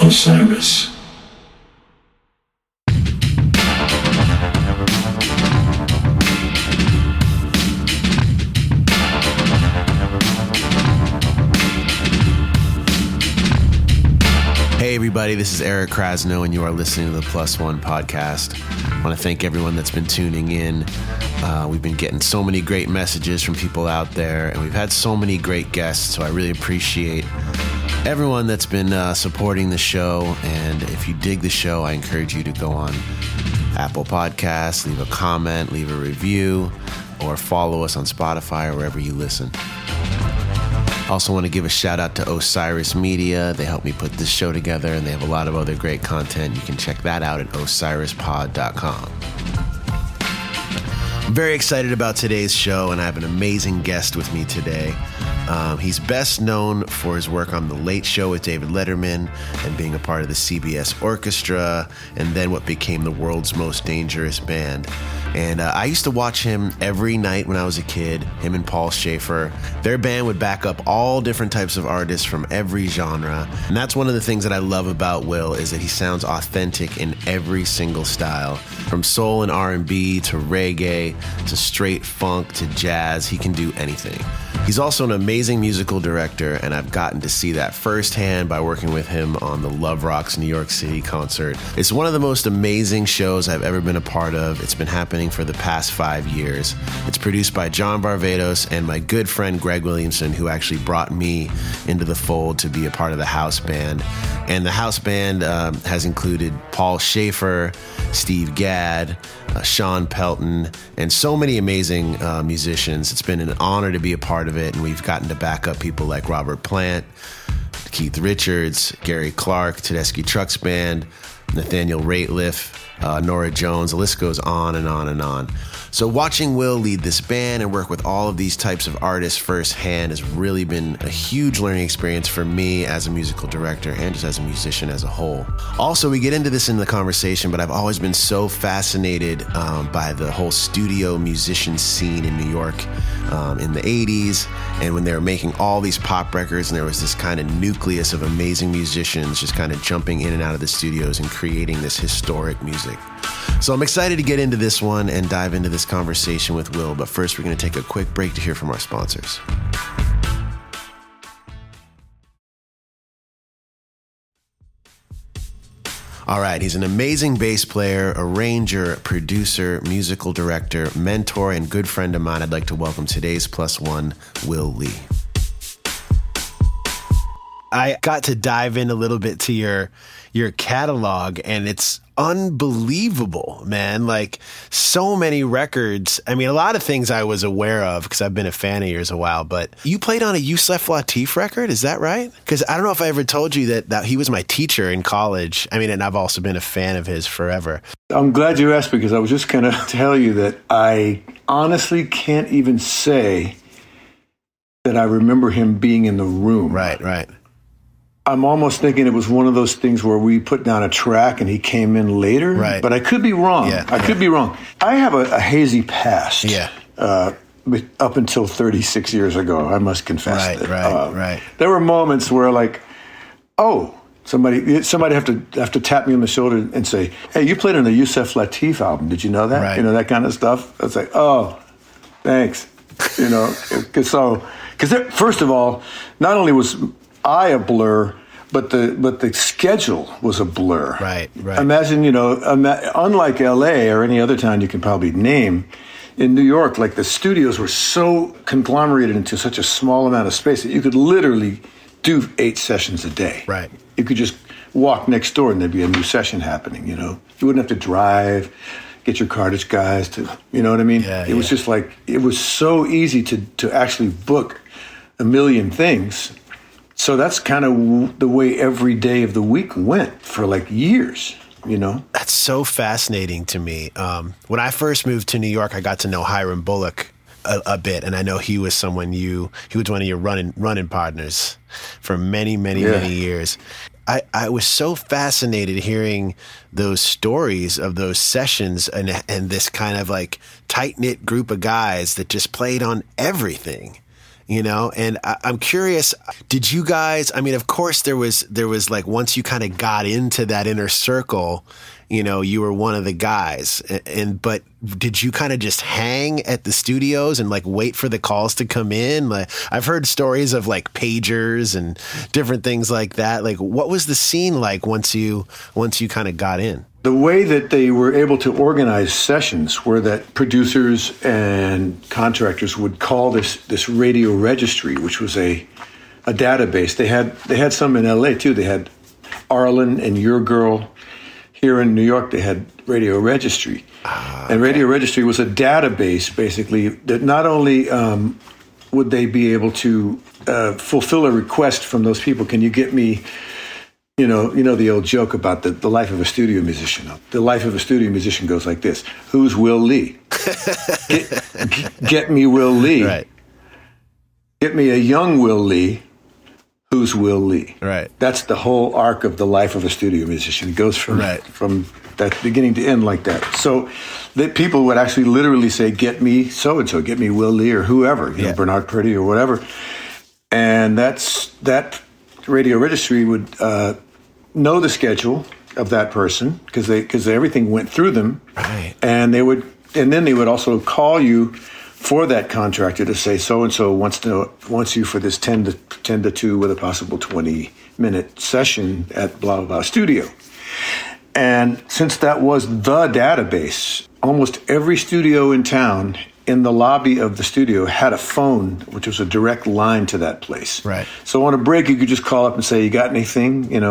Osiris. Hey everybody, this is Eric Krasno and you are listening to the Plus One podcast. I want to thank everyone that's been tuning in. We've been getting so many great messages from people out there and we've had so many great guests, so I really appreciate everyone that's been supporting the show. And if you dig the show, I encourage you to go on Apple Podcasts, leave a comment, leave a review, or follow us on Spotify or wherever you listen. Also want to give a shout out to Osiris Media. They helped me put this show together and they have a lot of other great content. You can check that out at osirispod.com. I'm very excited about today's show and I have an amazing guest with me today. He's best known for his work on The Late Show with David Letterman and being a part of the CBS Orchestra and then what became the world's most dangerous band. And I used to watch him every night when I was a kid, him and Paul Shaffer. Their band would back up all different types of artists from every genre. And that's one of the things that I love about Will is that he sounds authentic in every single style. From soul and R&B to reggae to straight funk to jazz, he can do anything. He's also an amazing musical director, and I've gotten to see that firsthand by working with him on the Love Rocks New York City concert. It's one of the most amazing shows I've ever been a part of. It's been happening for the past 5 years. It's produced by John Barbados and my good friend Greg Williamson, who actually brought me into the fold to be a part of the house band. And the house band has included Paul Shaffer, Steve Gadd, Sean Pelton, and so many amazing musicians. It's been an honor to be a part of it, and we've gotten to back up people like Robert Plant, Keith Richards, Gary Clark, Tedeschi Trucks Band, Nathaniel Rateliff, Nora Jones. The list goes on and on and on. So watching Will lead this band and work with all of these types of artists firsthand has really been a huge learning experience for me as a musical director and just as a musician as a whole. Also, we get into this in the conversation, but I've always been so fascinated by the whole studio musician scene in New York in the 80s and when they were making all these pop records and there was this kind of nucleus of amazing musicians just kind of jumping in and out of the studios and creating this historic music. So I'm excited to get into this one and dive into this conversation with Will, but first we're going to take a quick break to hear from our sponsors. All right, he's an amazing bass player, arranger, producer, musical director, mentor, and good friend of mine. I'd like to welcome today's Plus One, Will Lee. I got to dive in a little bit to your catalog, and it's unbelievable, man. Like, so many records. I mean, a lot of things I was aware of because I've been a fan of yours a while, but you played on a Yusef Lateef record, is that right? Because I don't know if I ever told you that he was my teacher in college. I mean, and I've also been a fan of his forever. I'm glad you asked because I was just going to tell you that I honestly can't even say that I remember him being in the room. Right. I'm almost thinking it was one of those things where we put down a track and he came in later. Right. But I could be wrong. I could be wrong. I have a hazy past. Up until 36 years ago, I must confess. Right. There were moments where somebody have to tap me on the shoulder and say, "Hey, you played on the Yusef Lateef album. Did you know that?" Right. That kind of stuff. I was like, "Oh, thanks." Because first of all, not only was I a blur, but the schedule was a blur. Right. Imagine, unlike LA or any other town you can probably name, in New York, like the studios were so conglomerated into such a small amount of space that you could literally do 8 sessions a day. Right. You could just walk next door and there'd be a new session happening, You wouldn't have to drive, get your cartage guys to, you know what I mean? Yeah, it was just like, it was so easy to actually book a million things. So that's kind of the way every day of the week went for like years, That's so fascinating to me. When I first moved to New York, I got to know Hiram Bullock a bit, and I know he was someone he was one of your running partners for many years. I was so fascinated hearing those stories of those sessions and this kind of like tight-knit group of guys that just played on everything. And I'm curious, did you guys, I mean, of course there was like, once you kind of got into that inner circle, you were one of the guys, but did you kind of just hang at the studios and like wait for the calls to come in? Like, I've heard stories of like pagers and different things like that. Like, what was the scene like once you kind of got in? The way that they were able to organize sessions were that producers and contractors would call this radio registry, which was a database. They had some in LA too. They had Arlen and Your Girl. Here in New York, they had Radio Registry. And Radio Registry was a database, basically, that not only would they be able to fulfill a request from those people, can you get me, you know the old joke about the life of a studio musician. The life of a studio musician goes like this. Who's Will Lee? Get me Will Lee. Right. Get me a young Will Lee. Who's Will Lee? Right. That's the whole arc of the life of a studio musician. It goes from that beginning to end like that. So that people would actually literally say, get me so-and-so, get me Will Lee or whoever, Bernard Purdie or whatever. And that Radio Registry would know the schedule of that person because everything went through them. Right. And then they would also call you for that contractor to say so-and-so wants you for this 10 to 2 with a possible 20-minute session at blah, blah, blah studio. And since that was the database, almost every studio in town in the lobby of the studio had a phone, which was a direct line to that place. Right. So on a break, you could just call up and say, you got anything, you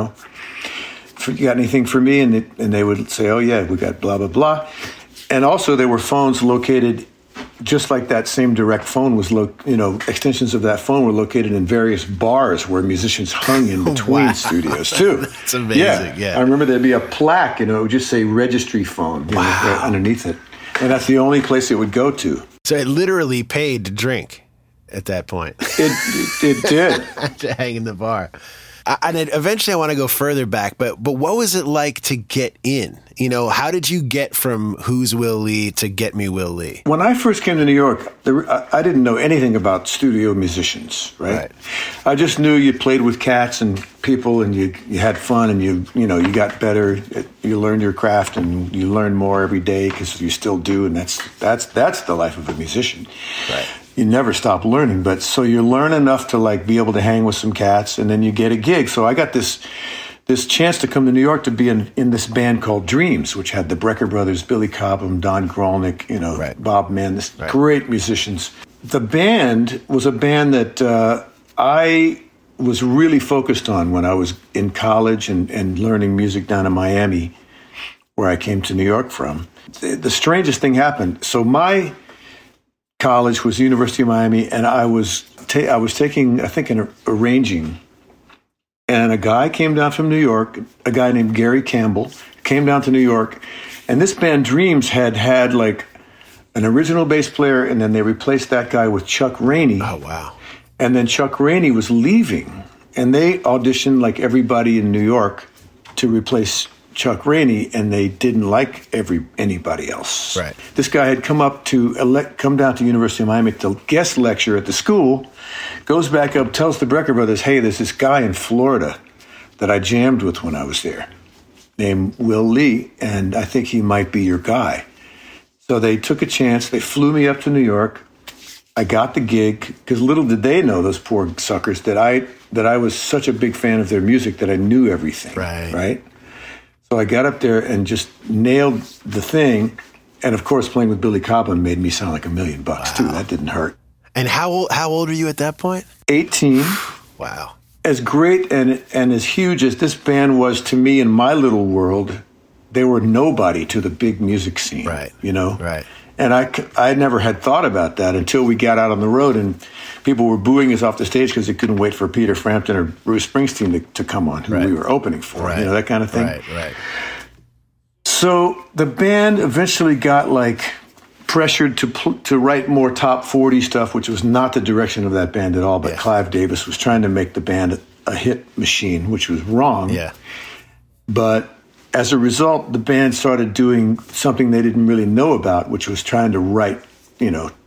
got anything for me? And they would say, oh, yeah, we got blah, blah, blah. And also there were phones located just like that same direct phone was, extensions of that phone were located in various bars where musicians hung in between studios too. That's amazing. Yeah. I remember there'd be a plaque, it would just say registry phone right underneath it. And that's the only place it would go to. So it literally paid to drink at that point. It did. To hang in the bar. And eventually I want to go further back, but what was it like to get in? How did you get from Who's Will Lee to Get Me Will Lee? When I first came to New York, I didn't know anything about studio musicians, right? I just knew you played with cats and people and you had fun and you got better. You learned your craft and you learn more every day because you still do. And that's the life of a musician. Right. You never stop learning, but so you learn enough to be able to hang with some cats, and then you get a gig. So I got this chance to come to New York to be in this band called Dreams, which had the Brecker brothers, Billy Cobham, Don Grolnick, Bob Mann, great musicians. The band was a band that I was really focused on when I was in college and learning music down in Miami, where I came to New York from. The strangest thing happened. So my college was the University of Miami, and I was taking, I think, an arranging, and a guy came down from New York, a guy named Gary Campbell, came down to New York, and this band Dreams had an original bass player, and then they replaced that guy with Chuck Rainey. Oh, wow. And then Chuck Rainey was leaving, and they auditioned like everybody in New York to replace Chuck Rainey, and they didn't like anybody else. Right. This guy had come down to University of Miami to guest lecture at the school, goes back up, tells the Brecker brothers, hey, there's this guy in Florida that I jammed with when I was there named Will Lee, and I think he might be your guy. So they took a chance. They flew me up to New York. I got the gig because little did they know, those poor suckers, that I was such a big fan of their music that I knew everything. Right? So I got up there and just nailed the thing. And of course, playing with Billy Cobham made me sound like $1 million too. That didn't hurt. And how old were you at that point? 18. Wow. As great and as huge as this band was to me in my little world, they were nobody to the big music scene. Right. Right. And I never had thought about that until we got out on the road and people were booing us off the stage because they couldn't wait for Peter Frampton or Bruce Springsteen to come on, who we were opening for, that kind of thing. Right. So the band eventually got pressured to write more top 40 stuff, which was not the direction of that band at all. But Clive Davis was trying to make the band a hit machine, which was wrong. Yeah. But as a result, the band started doing something they didn't really know about, which was trying to write,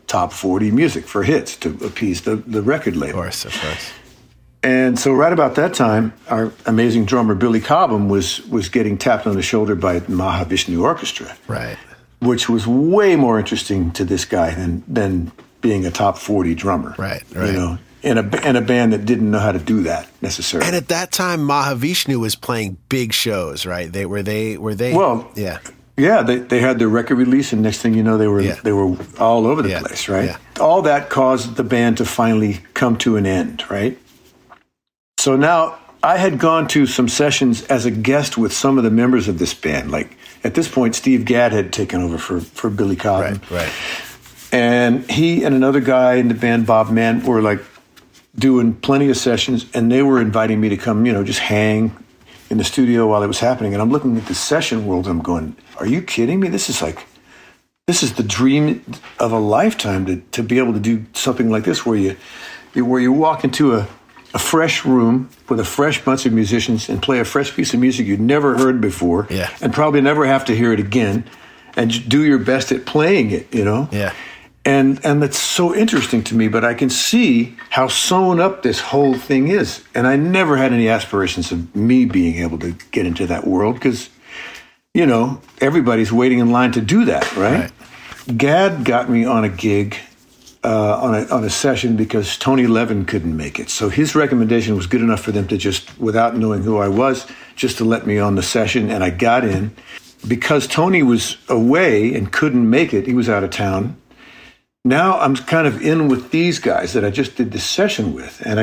top 40 music for hits to appease the record label. Of course. And so right about that time, our amazing drummer Billy Cobham was getting tapped on the shoulder by Mahavishnu Orchestra. Right. Which was way more interesting to this guy than being a top 40 drummer. Right. You know, in a band that didn't know how to do that necessarily. And at that time, Mahavishnu was playing big shows, right? Were they? Well, yeah. Yeah, they had their record release, and next thing you know, they were all over the place, right? Yeah. All that caused the band to finally come to an end, right? So now I had gone to some sessions as a guest with some of the members of this band. Like at this point, Steve Gadd had taken over for Billy Cobham. Right. And he and another guy in the band, Bob Mann, were like doing plenty of sessions, and they were inviting me to come, just hang in the studio while it was happening. And I'm looking at the session world, and I'm going, are you kidding me? This is the dream of a lifetime to be able to do something like this, where you walk into a fresh room with a fresh bunch of musicians and play a fresh piece of music you'd never heard before, and probably never have to hear it again, and do your best at playing it, Yeah. And that's so interesting to me, but I can see how sewn up this whole thing is. And I never had any aspirations of me being able to get into that world because, everybody's waiting in line to do that, right? Gadd got me on a gig, on a session because Tony Levin couldn't make it. So his recommendation was good enough for them to just, without knowing who I was, just to let me on the session. And I got in. Because Tony was away and couldn't make it, he was out of town. Now I'm kind of in with these guys that I just did this session with, and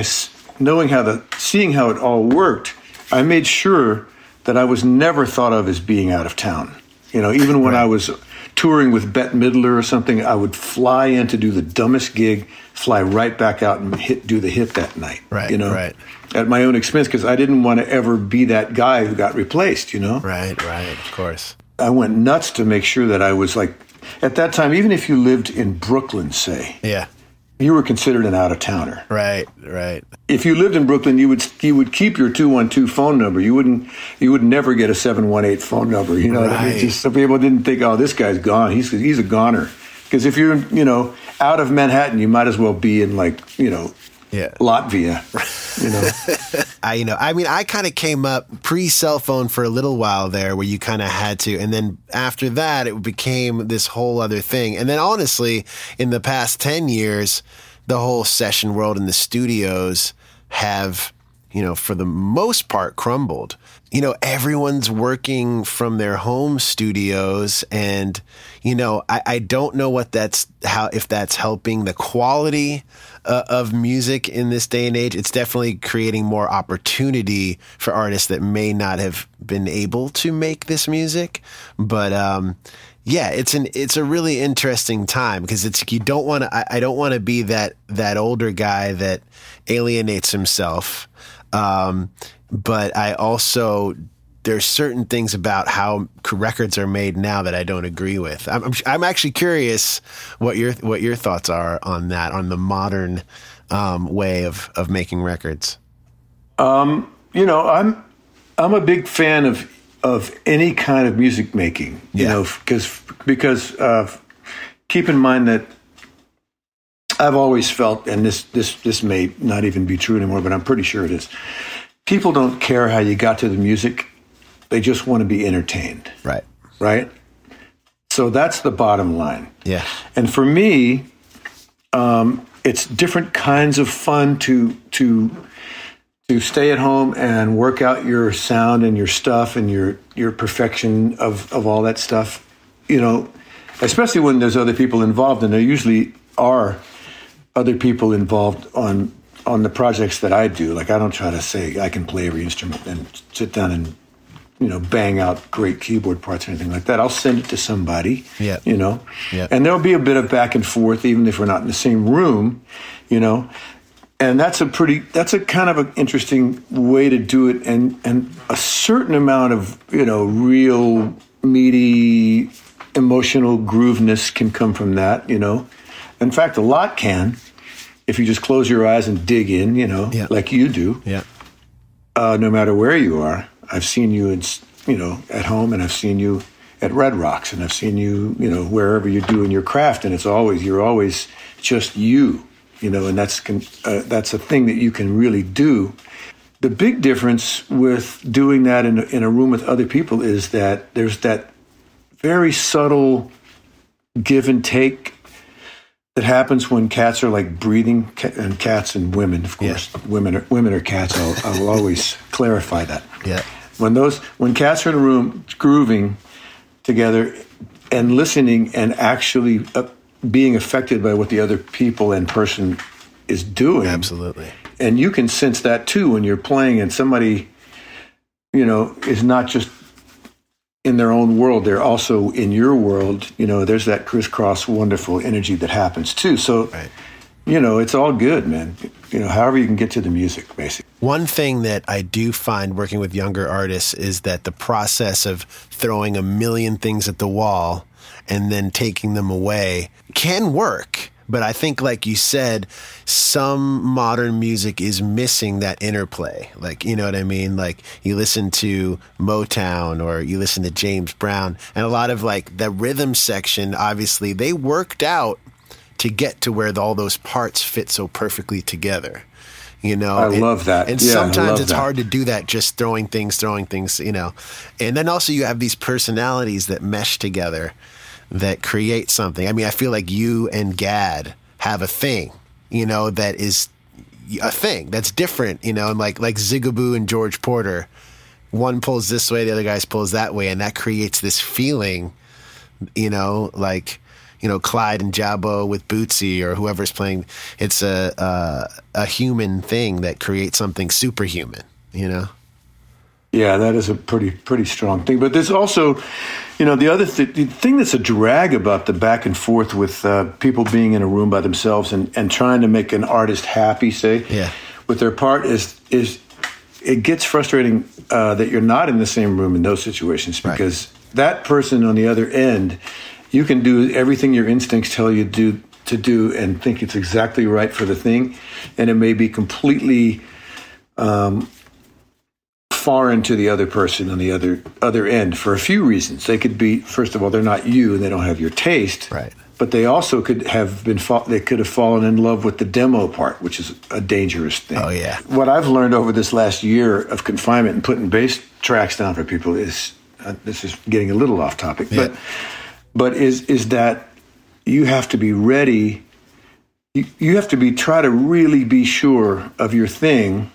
seeing how it all worked, I made sure that I was never thought of as being out of town. Even when I was touring with Bette Midler or something, I would fly in to do the dumbest gig, fly right back out and do the hit that night. Right. At my own expense, because I didn't want to ever be that guy who got replaced. Right. Of course. I went nuts to make sure that I was like. At that time, even if you lived in Brooklyn, say, you were considered an out-of-towner. Right. If you lived in Brooklyn, you would keep your 212 phone number. You would never get a 718 phone number. You know what I mean? Just so people didn't think, oh, this guy's gone. He's a goner. Because if you're out of Manhattan, you might as well be in Latvia. I kind of came up pre-cell phone for a little while there where you kind of had to. And then after that, it became this whole other thing. And then honestly, in the past 10 years, the whole session world and the studios have, for the most part crumbled. Everyone's working from their home studios and, I don't know if that's helping the quality of music in this day and age. It's definitely creating more opportunity for artists that may not have been able to make this music. But, it's a really interesting time because I don't want to be that older guy that alienates himself. But I also, there's certain things about how records are made now that I don't agree with. I'm actually curious what your thoughts are on that, on the modern way of making records. I'm a big fan of any kind of music making. Because keep in mind that I've always felt, and this may not even be true anymore, but I'm pretty sure it is. People don't care how you got to the music. They just want to be entertained. Right? So that's the bottom line. Yeah. And for me, it's different kinds of fun to stay at home and work out your sound and your stuff and your perfection of all that stuff. Especially when there's other people involved, and there usually are other people involved on the projects that I do. Like, I don't try to say I can play every instrument and sit down and, bang out great keyboard parts or anything like that. I'll send it to somebody, and there'll be a bit of back and forth, even if we're not in the same room, and that's a kind of an interesting way to do it. And a certain amount of, real meaty emotional grooveness can come from that, In fact, a lot can. If you just close your eyes and dig in, like you do, no matter where you are. I've seen you, at home, and I've seen you at Red Rocks, and I've seen you, wherever you're doing your craft, and you're always just you, and that's a thing that you can really do. The big difference with doing that in a room with other people is that there's that very subtle give and take that happens when cats are like breathing, and cats and women, of course. Yeah. Women are cats. I'll always clarify that. Yeah. When cats are in a room grooving together and listening and actually being affected by what the other people and person is doing. Absolutely. And you can sense that too when you're playing and somebody, is not just in their own world, they're also in your world. There's that crisscross wonderful energy that happens too. So, right. It's all good, man. However you can get to the music, basically. One thing that I do find working with younger artists is that the process of throwing a million things at the wall and then taking them away can work. But I think, like you said, some modern music is missing that interplay. Like, you know what I mean? Like, you listen to Motown or you listen to James Brown, and a lot of, like, the rhythm section, obviously, they worked out to get to where all those parts fit so perfectly together. I love that. And sometimes it's hard to do that, just throwing things, And then also you have these personalities that mesh together that create something. I mean, I feel like you and Gad have a thing, that is a thing that's different, and like Zigaboo and George Porter, one pulls this way, the other guy pulls that way, and that creates this feeling, like, Clyde and Jabbo with Bootsy or whoever's playing. It's a human thing that creates something superhuman, Yeah, that is a pretty strong thing. But there's also, the other the thing that's a drag about the back and forth with people being in a room by themselves and trying to make an artist happy, with their part is it gets frustrating that you're not in the same room in those situations, because that person on the other end, you can do everything your instincts tell you to do and think it's exactly right for the thing, and it may be completely foreign to the other person on the other end for a few reasons. They could be, first of all, they're not you and they don't have your taste. Right. But they also could have fallen in love with the demo part, which is a dangerous thing. Oh, yeah. What I've learned over this last year of confinement and putting bass tracks down for people is, this is getting a little off topic, but is that you have to be ready. You have to try to really be sure of your thing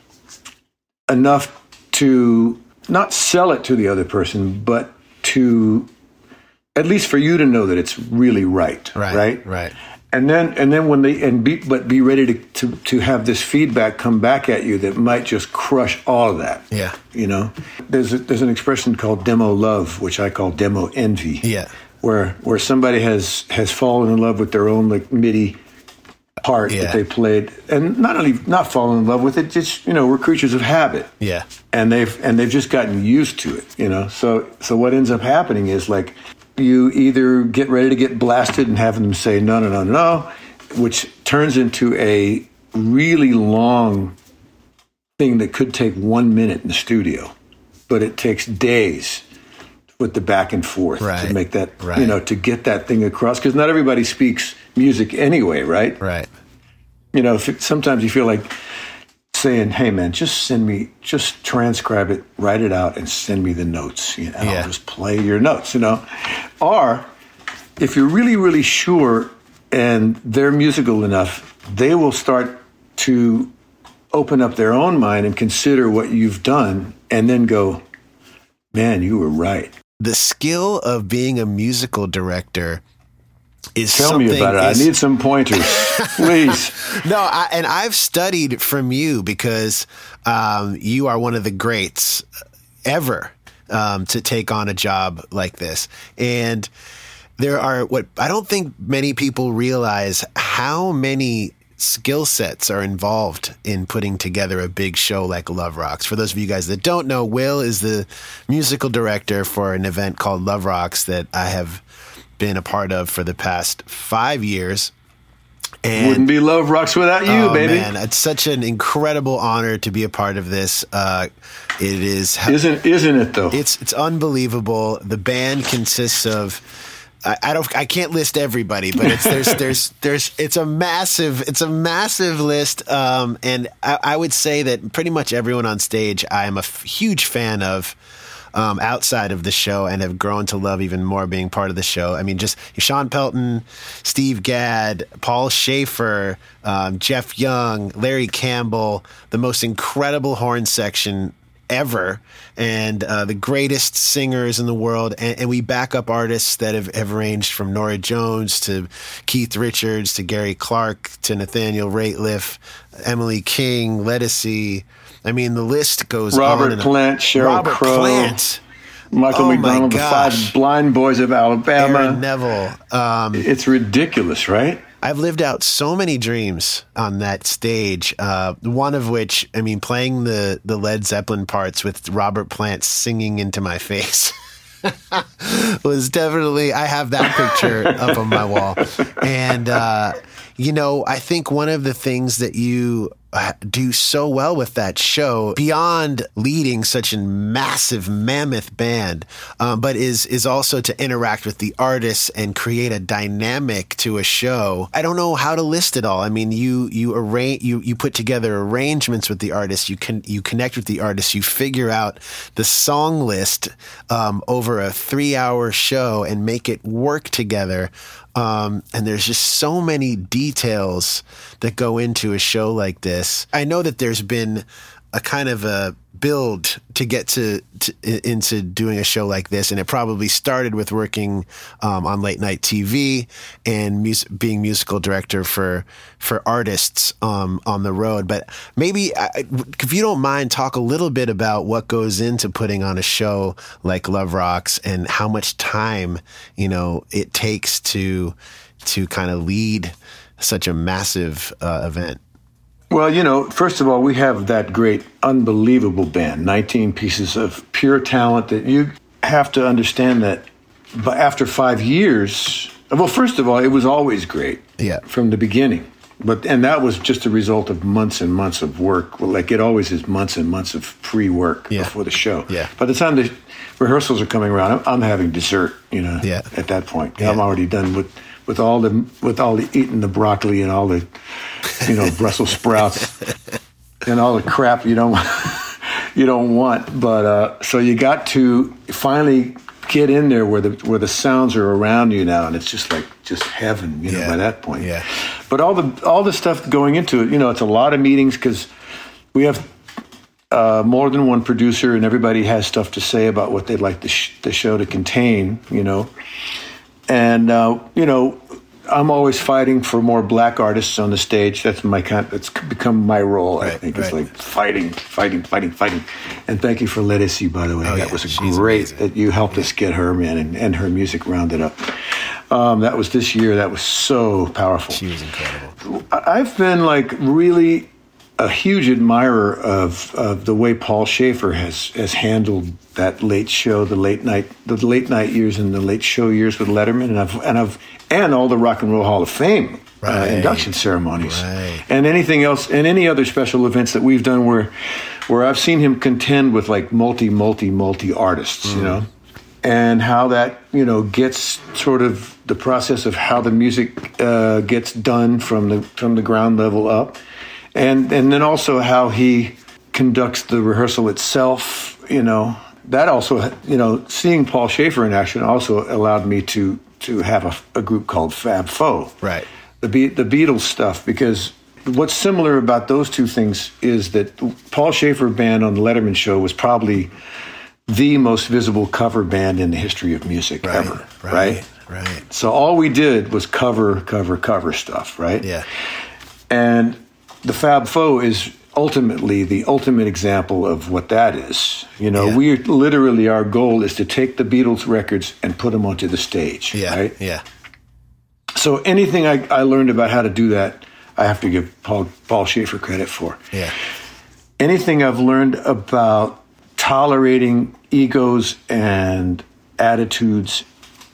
enough to not sell it to the other person, but to at least for you to know that it's really right. Right. And then when be ready to have this feedback come back at you that might just crush all of that. Yeah. There's an expression called demo love, which I call demo envy. Yeah. Where somebody has fallen in love with their own like MIDI part that they played, and not fallen in love with it, just we're creatures of habit. Yeah. And they've just gotten used to it, So what ends up happening is like you either get ready to get blasted and have them say no, which turns into a really long thing that could take 1 minute in the studio, but it takes days with the back and forth to make that, to get that thing across. Because not everybody speaks music anyway, right? Right. Sometimes you feel like saying, hey, man, just transcribe it, write it out, and send me the notes. I'll just play your notes, Or if you're really, really sure and they're musical enough, they will start to open up their own mind and consider what you've done and then go, man, you were right. The skill of being a musical director is Tell me about it. I need some pointers, please. No, I've studied from you because you are one of the greats ever to take on a job like this. And there are I don't think many people realize how many skill sets are involved in putting together a big show like Love Rocks. For those of you guys that don't know, Will is the musical director for an event called Love Rocks that I have been a part of for the past 5 years. And wouldn't be Love Rocks without you, baby. Man, it's such an incredible honor to be a part of this. It is, isn't it though? It's unbelievable. The band consists of. I can't list everybody, but it's a massive list. And I would say that pretty much everyone on stage I am a huge fan of. Outside of the show, and have grown to love even more being part of the show. I mean, just Sean Pelton, Steve Gadd, Paul Schaefer, Jeff Young, Larry Campbell, the most incredible horn section ever, and the greatest singers in the world. And we back up artists that have ranged from Norah Jones to Keith Richards to Gary Clark to Nathaniel Rateliff, Emily King, Ledisi. I mean, the list goes Robert on. Plant, Sheryl Crow, Plant. Michael McDonald, the Five Blind Boys of Alabama. Aaron Neville. It's ridiculous, right? I've lived out so many dreams on that stage. One of which, I mean, playing the Led Zeppelin parts with Robert Plant singing into my face. Was definitely, I have that picture up on my wall. And, I think one of the things that you do so well with that show, beyond leading such a massive mammoth band, but is also to interact with the artists and create a dynamic to a show. I don't know how to list it all. I mean, you put together arrangements with the artists, you connect with the artists, you figure out the song list over a 3-hour show and make it work together. And there's just so many details that go into a show like this. I know that there's been a kind of a build to get into doing a show like this, and it probably started with working on late night TV and being musical director for artists on the road. But maybe, if you don't mind, talk a little bit about what goes into putting on a show like Love Rocks and how much time it takes to kind of lead such a massive event. Well, first of all, we have that great, unbelievable band, 19 pieces of pure talent that you have to understand that after 5 years, well, first of all, it was always great from the beginning. And that was just a result of months and months of work. Well, like it always is, months and months of pre-work before the show. Yeah. By the time the rehearsals are coming around, I'm having dessert, at that point. Yeah. I'm already done with all the eating the broccoli and all the Brussels sprouts and all the crap you don't want. But so you got to finally get in there where the sounds are around you now, and it's just heaven, by that point. Yeah. But all the stuff going into it, it's a lot of meetings because we have more than one producer, and everybody has stuff to say about what they'd like the show to contain, And, I'm always fighting for more black artists on the stage. That's it's become my role, I think. It's like fighting. And thank you for Ledisi, by the way. That was great that you helped us get her, man, and her music rounded up. That was this year. That was so powerful. She was incredible. I've been really a huge admirer of the way Paul Schaefer has handled that late show, the late night years and the late show years with Letterman, and all the Rock and Roll Hall of Fame induction ceremonies, and anything else, and any other special events that we've done where I've seen him contend with multi artists, and how that gets sort of the process of how the music gets done from the ground level up. And then also how he conducts the rehearsal itself, that also, seeing Paul Schaefer in action also allowed me to have a group called Fab Four. Right. The Beatles stuff, because what's similar about those two things is that Paul Schaefer band on the Letterman show was probably the most visible cover band in the history of music ever. Right. So all we did was cover stuff, right? Yeah. And the Fab Four is ultimately the ultimate example of what that is. We literally, our goal is to take the Beatles records and put them onto the stage, right? Yeah. So anything I learned about how to do that, I have to give Paul Schaefer credit for. Yeah. Anything I've learned about tolerating egos and attitudes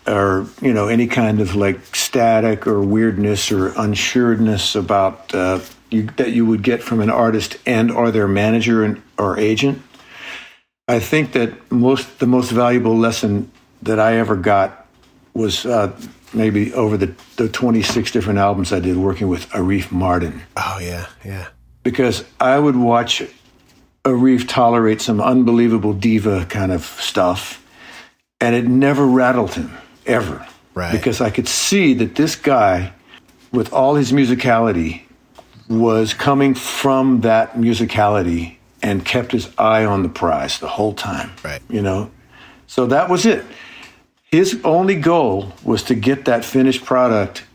any kind of like static or weirdness or unsureness about that you would get from an artist and or their manager or agent. I think that the most valuable lesson that I ever got was maybe over the 26 different albums I did working with Arif Mardin. Oh, yeah, yeah. Because I would watch Arif tolerate some unbelievable diva kind of stuff, and it never rattled him, ever. Right. Because I could see that this guy, with all his musicality, was coming from that musicality and kept his eye on the prize the whole time. Right. So that was it. His only goal was to get that finished product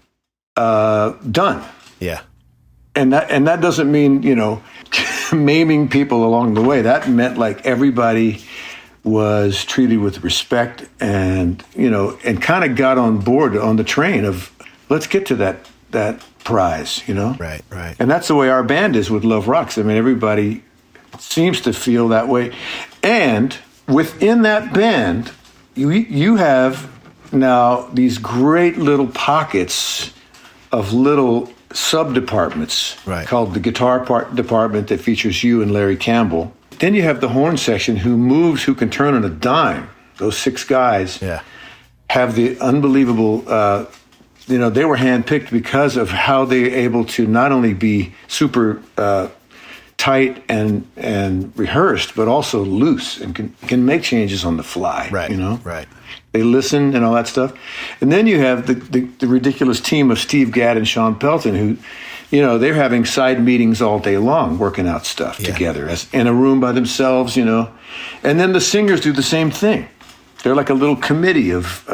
done. Yeah. And that doesn't mean, maiming people along the way. That meant like everybody was treated with respect and kind of got on board on the train of let's get to that prize, Right, right. And that's the way our band is with Love Rocks. I mean, everybody seems to feel that way. And within that band, you have now these great little pockets of little sub-departments called the guitar department that features you and Larry Campbell. Then you have the horn section who can turn on a dime. Those 6 guys have the unbelievable, they were handpicked because of how they're able to not only be super tight and rehearsed, but also loose and can make changes on the fly. Right, right. They listen and all that stuff. And then you have the ridiculous team of Steve Gadd and Sean Pelton who, they're having side meetings all day long, working out stuff together in a room by themselves, And then the singers do the same thing. They're like a little committee of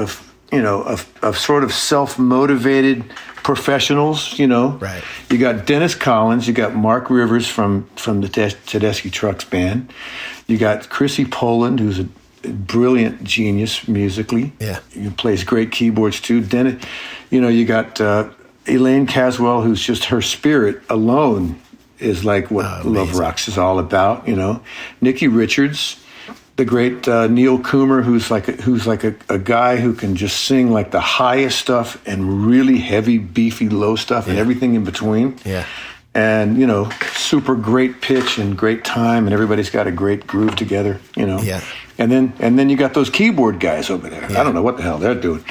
sort of self-motivated professionals, Right. You got Dennis Collins, you got Mark Rivers from the Tedeschi Trucks band. You got Chrissy Poland, who's a brilliant genius musically. Yeah. He plays great keyboards too. Dennis, you got Elaine Caswell, who's just her spirit alone is like what Love Rocks is all about, Nikki Richards, the great Neil Coomer, who's like a guy who can just sing like the highest stuff and really heavy, beefy, low stuff and everything in between. Yeah. And, super great pitch and great time, and everybody's got a great groove together, Yeah. And then you got those keyboard guys over there. Yeah. I don't know what the hell they're doing.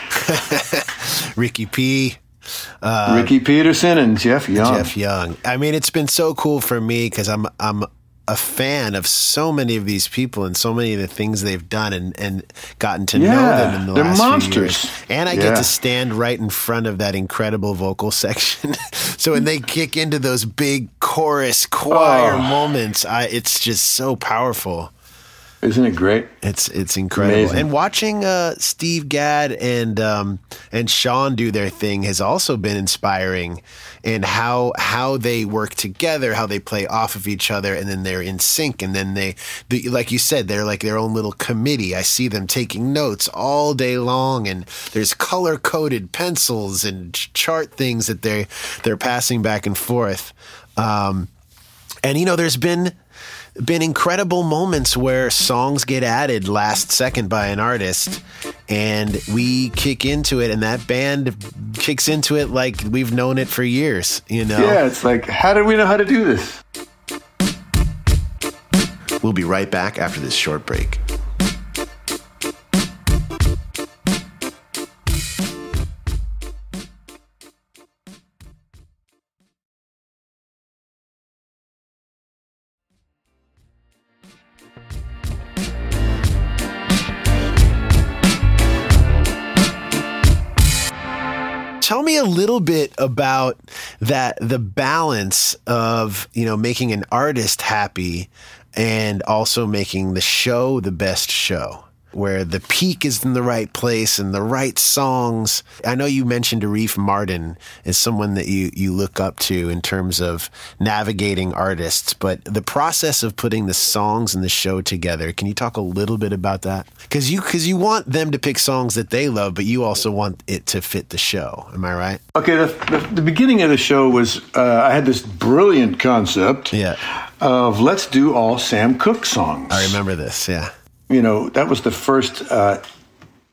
Ricky P. Ricky Peterson and Jeff Young. I mean, it's been so cool for me because I'm a fan of so many of these people and so many of the things they've done and gotten to know them in the last monsters. few years. And I get to stand right in front of that incredible vocal section. So when they kick into those big chorus choir moments, it's just so powerful. Isn't it great? It's incredible. Amazing. And watching Steve Gadd and Sean do their thing has also been inspiring, and how they work together, how they play off of each other, and then they're in sync, and then they like you said, they're like their own little committee. I see them taking notes all day long, and there's color-coded pencils and chart things that they're passing back and forth. And there's been incredible moments where songs get added last second by an artist and we kick into it and that band kicks into it like we've known it for years, Yeah, it's like, how do we know how to do this? We'll be right back after this short break. Tell me a little bit about the balance of, making an artist happy and also making the show the best show, where the peak is in the right place and the right songs. I know you mentioned Arif Mardin as someone that you look up to in terms of navigating artists, but the process of putting the songs and the show together, can you talk a little bit about that? Because you want them to pick songs that they love, but you also want it to fit the show. Am I right? Okay, the beginning of the show was, I had this brilliant concept of let's do all Sam Cooke songs. I remember this, yeah. That was the first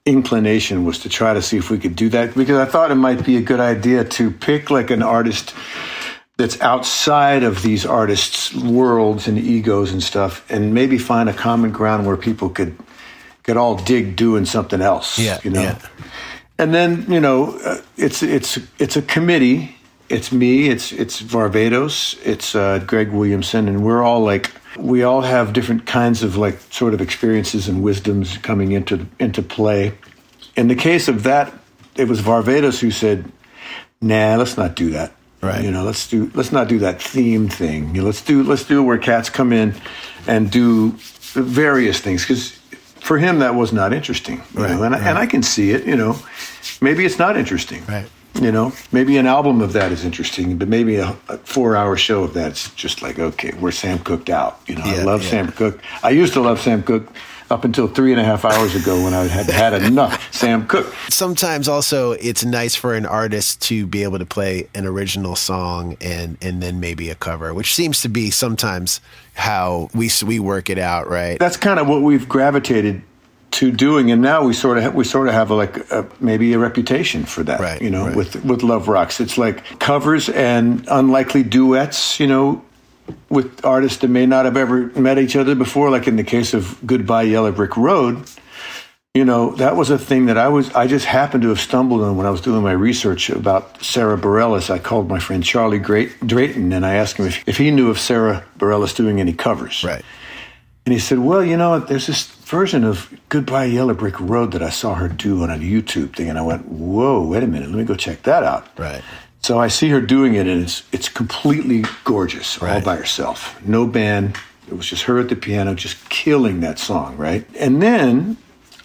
inclination was to try to see if we could do that, because I thought it might be a good idea to pick like an artist that's outside of these artists' worlds and egos and stuff, and maybe find a common ground where people could all dig doing something else. Yeah, you know. yeah. And then, you know, it's a committee. It's me, it's Varvatos, it's Greg Williamson, and we're all like, we all have different kinds of like sort of experiences and wisdoms coming into play. In the case of that, it was Varvatos who said, "Nah, let's not do that. Right. You know, let's not do that theme thing. You know, let's do where cats come in and do various things, because for him that was not interesting. You know? And I can see it. You know, maybe it's not interesting. Right. You know, maybe an album of that is interesting, but maybe a 4-hour show of that's just like, okay, we're Sam Cooked out. You know, I love Sam Cooke. I used to love Sam Cooke up until 3.5 hours ago when I had enough Sam Cooke. Sometimes also it's nice for an artist to be able to play an original song and then maybe a cover, which seems to be sometimes how we work it out, right? That's kind of what we've gravitated to doing, and now we sort of have maybe a reputation for that, right, you know, right. with Love Rocks. It's like covers and unlikely duets, you know, with artists that may not have ever met each other before, like in the case of Goodbye Yellow Brick Road. You know, that was a thing that I just happened to have stumbled on when I was doing my research about Sarah Bareilles. I called my friend Charlie Drayton, and I asked him if he knew of Sarah Bareilles doing any covers. Right. And he said, well, you know, there's this version of Goodbye Yellow Brick Road that I saw her do on a YouTube thing. And I went, whoa, wait a minute, let me go check that out. Right. So I see her doing it, and it's completely gorgeous, all by herself. No band. It was just her at the piano, just killing that song, right? And then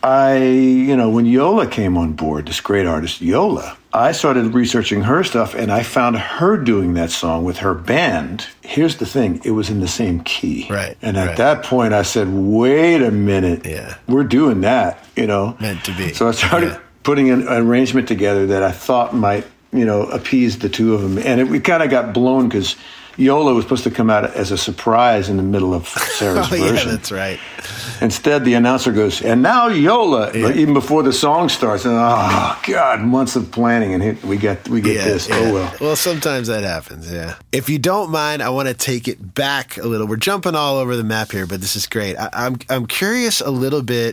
when Yola came on board, this great artist, Yola, I started researching her stuff, and I found her doing that song with her band. Here's the thing. It was in the same key. Right. And at that point, I said, wait a minute. Yeah. We're doing that, you know. Meant to be. So I started putting an arrangement together that I thought might, you know, appease the two of them. And we kind of got blown because Yola was supposed to come out as a surprise in the middle of Sarah's version. Yeah, that's right. Instead, the announcer goes, and now Yola, even before the song starts. And God, months of planning, and we get this. Yeah. Oh, well. Well, sometimes that happens, yeah. If you don't mind, I want to take it back a little. We're jumping all over the map here, but this is great. I'm curious a little bit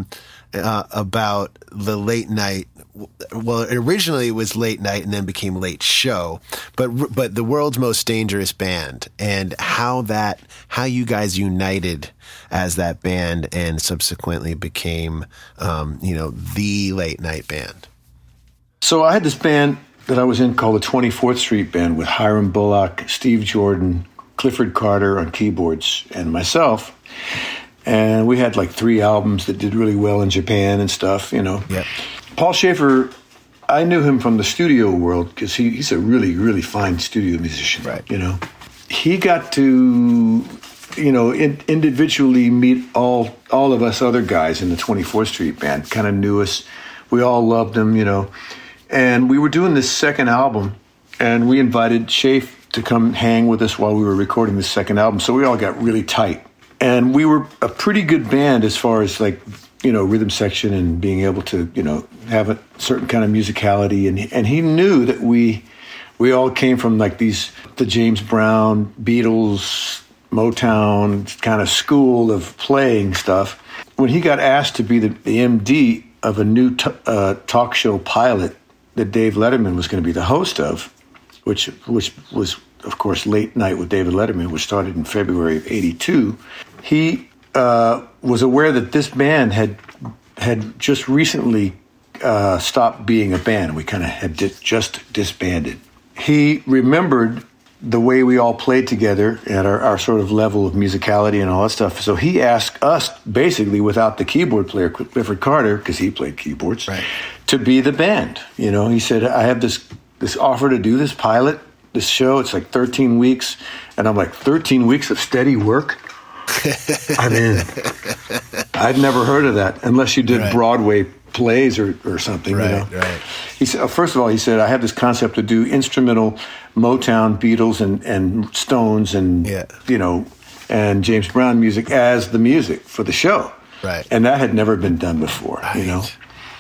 about the late night. Well, originally it was Late Night and then became Late Show, but the World's Most Dangerous Band, and how you guys united as that band and subsequently became the Late Night Band. So I had this band that I was in called the 24th Street Band with Hiram Bullock, Steve Jordan, Clifford Carter on keyboards, and myself. And we had like 3 albums that did really well in Japan and stuff, you know. Yep. Paul Shaffer, I knew him from the studio world because he's a really, really fine studio musician. Right. You know, he got to, you know, individually meet all of us other guys in the 24th Street Band. Kind of knew us. We all loved him, you know. And we were doing this second album, and we invited Shafe to come hang with us while we were recording the second album. So we all got really tight. And we were a pretty good band as far as like, you know, rhythm section and being able to, you know, have a certain kind of musicality. And he knew that we all came from like the James Brown, Beatles, Motown kind of school of playing stuff. When he got asked to be the MD of a new talk show pilot that Dave Letterman was going to be the host of, which was, of course, Late Night with David Letterman, which started in February of '82, he was aware that this band had just recently stopped being a band. We kind of had just disbanded. He remembered the way we all played together at our sort of level of musicality and all that stuff. So he asked us, basically, without the keyboard player, Clifford Carter, because he played keyboards, right, to be the band. You know, he said, I have this offer to do this pilot, this show. It's like 13 weeks. And I'm like, 13 weeks of steady work? I'm in. I'd never heard of that unless you did Broadway plays or something. Right, you know? right. He said, first of all, he said, I have this concept to do instrumental Motown, Beatles, and Stones, and you know, and James Brown music as the music for the show. Right. And that had never been done before. Right. You know.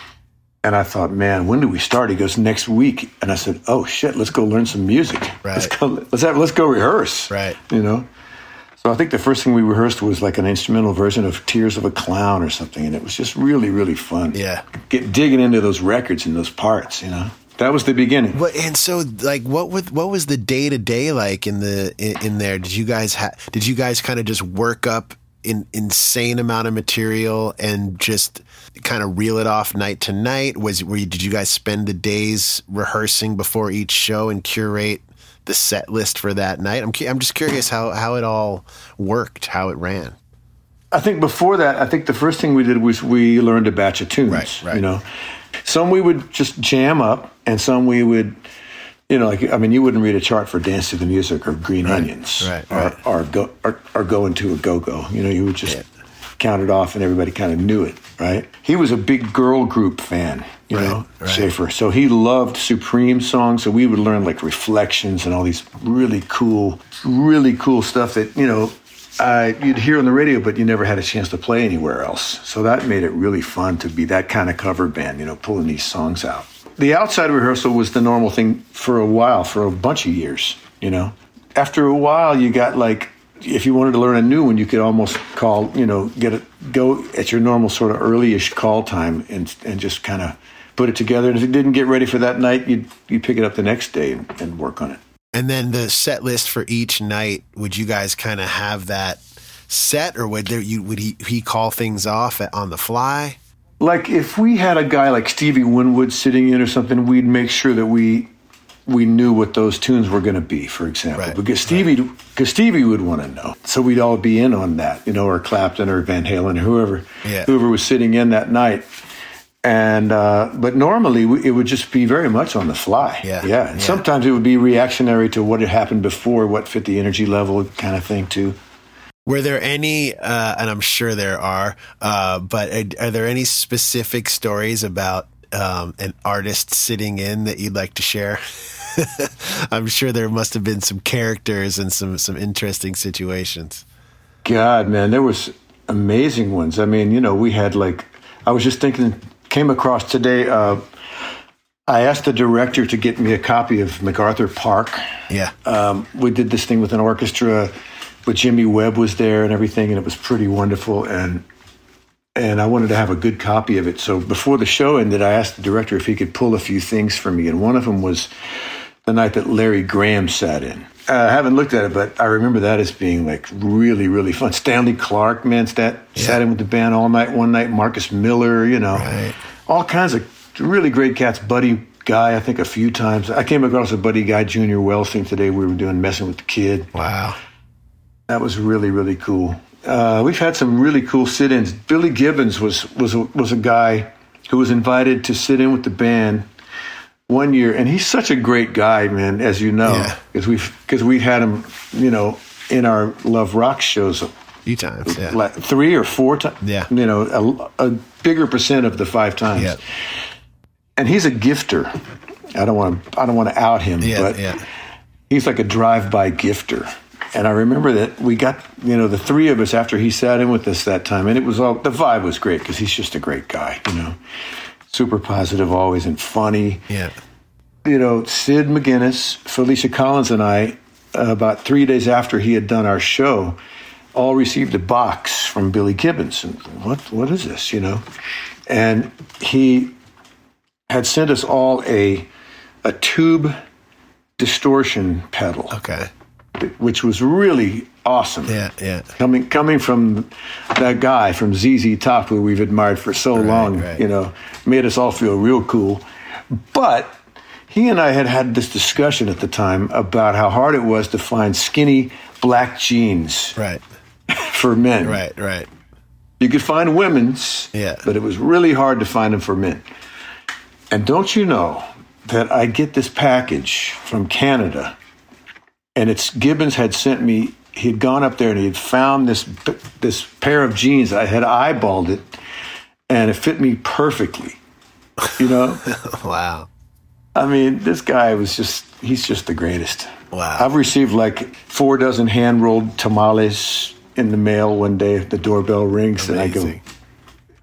And I thought, man, when do we start? He goes, next week. And I said, oh shit, let's go learn some music. Right. Let's go rehearse. Right. You know? So I think the first thing we rehearsed was like an instrumental version of Tears of a Clown or something. And it was just really, really fun. Yeah. Digging into those records and those parts, you know? That was the beginning. But, and so, like, what was the day-to-day like in there? Did you guys kind of just work up an insane amount of material and just kind of reel it off night to night? Did you guys spend the days rehearsing before each show and curate the set list for that night? I'm just curious how it all worked, how it ran. I think before that, I think the first thing we did was we learned a batch of tunes. Right. You know, some we would just jam up, and some we would, you know, like, I mean, you wouldn't read a chart for Dance to the Music or Green Onions, or Go Into a Go-Go. You know, you would just count it off, and everybody kind of knew it, right? He was a big girl group fan, you know, Schaefer. So he loved Supreme songs, so we would learn like Reflections and all these really cool stuff that, you know, you'd hear on the radio, but you never had a chance to play anywhere else. So that made it really fun to be that kind of cover band, you know, pulling these songs out. The outside rehearsal was the normal thing for a while, for a bunch of years, you know. After a while, you got like, if you wanted to learn a new one, you could almost call, you know, go at your normal sort of early-ish call time and just kind of put it together. And if it didn't get ready for that night, you'd pick it up the next day and work on it. And then the set list for each night, would you guys kind of have that set, or would he call things off on the fly? Like if we had a guy like Stevie Winwood sitting in or something, we'd make sure that we knew what those tunes were going to be, for example, because Stevie would want to know. So we'd all be in on that, you know, or Clapton or Van Halen or whoever was sitting in that night. And but normally it would just be very much on the fly. Yeah. And sometimes it would be reactionary to what had happened before, what fit the energy level kind of thing too. Were there any, and I'm sure there are, but are there any specific stories about an artist sitting in that you'd like to share? I'm sure there must have been some characters and some interesting situations. God, man, there was amazing ones. I mean, you know, we had like, I was just thinking, came across today, I asked the director to get me a copy of MacArthur Park. Yeah. We did this thing with an orchestra, but Jimmy Webb was there and everything, and it was pretty wonderful. And I wanted to have a good copy of it. So before the show ended, I asked the director if he could pull a few things for me. And one of them was the night that Larry Graham sat in. I haven't looked at it, but I remember that as being like really, really fun. Stanley Clarke, man, sat in with the band all night one night. Marcus Miller, you know, all kinds of really great cats. Buddy Guy, I think a few times. I came across a Buddy Guy Jr. Wells thing today. We were doing Messing with the Kid. Wow. That was really, really cool. We've had some really cool sit-ins. Billy Gibbons was a guy who was invited to sit in with the band one year, and he's such a great guy, man, as you know, because we've had him, you know, in our Love Rock shows a few times, like 3 or 4 times, you know, a bigger percent of the 5 times. Yeah. And he's a gifter. I don't want to out him, but he's like a drive-by gifter. And I remember that we got, you know, the 3 of us after he sat in with us that time, and it was all, the vibe was great because he's just a great guy, you know, super positive always and funny. Yeah. You know, Sid McGuinness, Felicia Collins, and I, about 3 days after he had done our show, all received a box from Billy Gibbons. And what is this, you know? And he had sent us all a tube distortion pedal. Okay. Which was really awesome. Yeah. Coming from that guy from ZZ Top, who we've admired for so long, you know, made us all feel real cool. But he and I had this discussion at the time about how hard it was to find skinny black jeans for men. Right. You could find women's, but it was really hard to find them for men. And don't you know that I get this package from Canada, and it's Gibbons had sent me, he'd gone up there and he had found this pair of jeans. I had eyeballed it, and it fit me perfectly, you know? Wow. I mean, this guy he's just the greatest. Wow. I've received like 4 dozen hand-rolled tamales in the mail one day. The doorbell rings. Amazing. And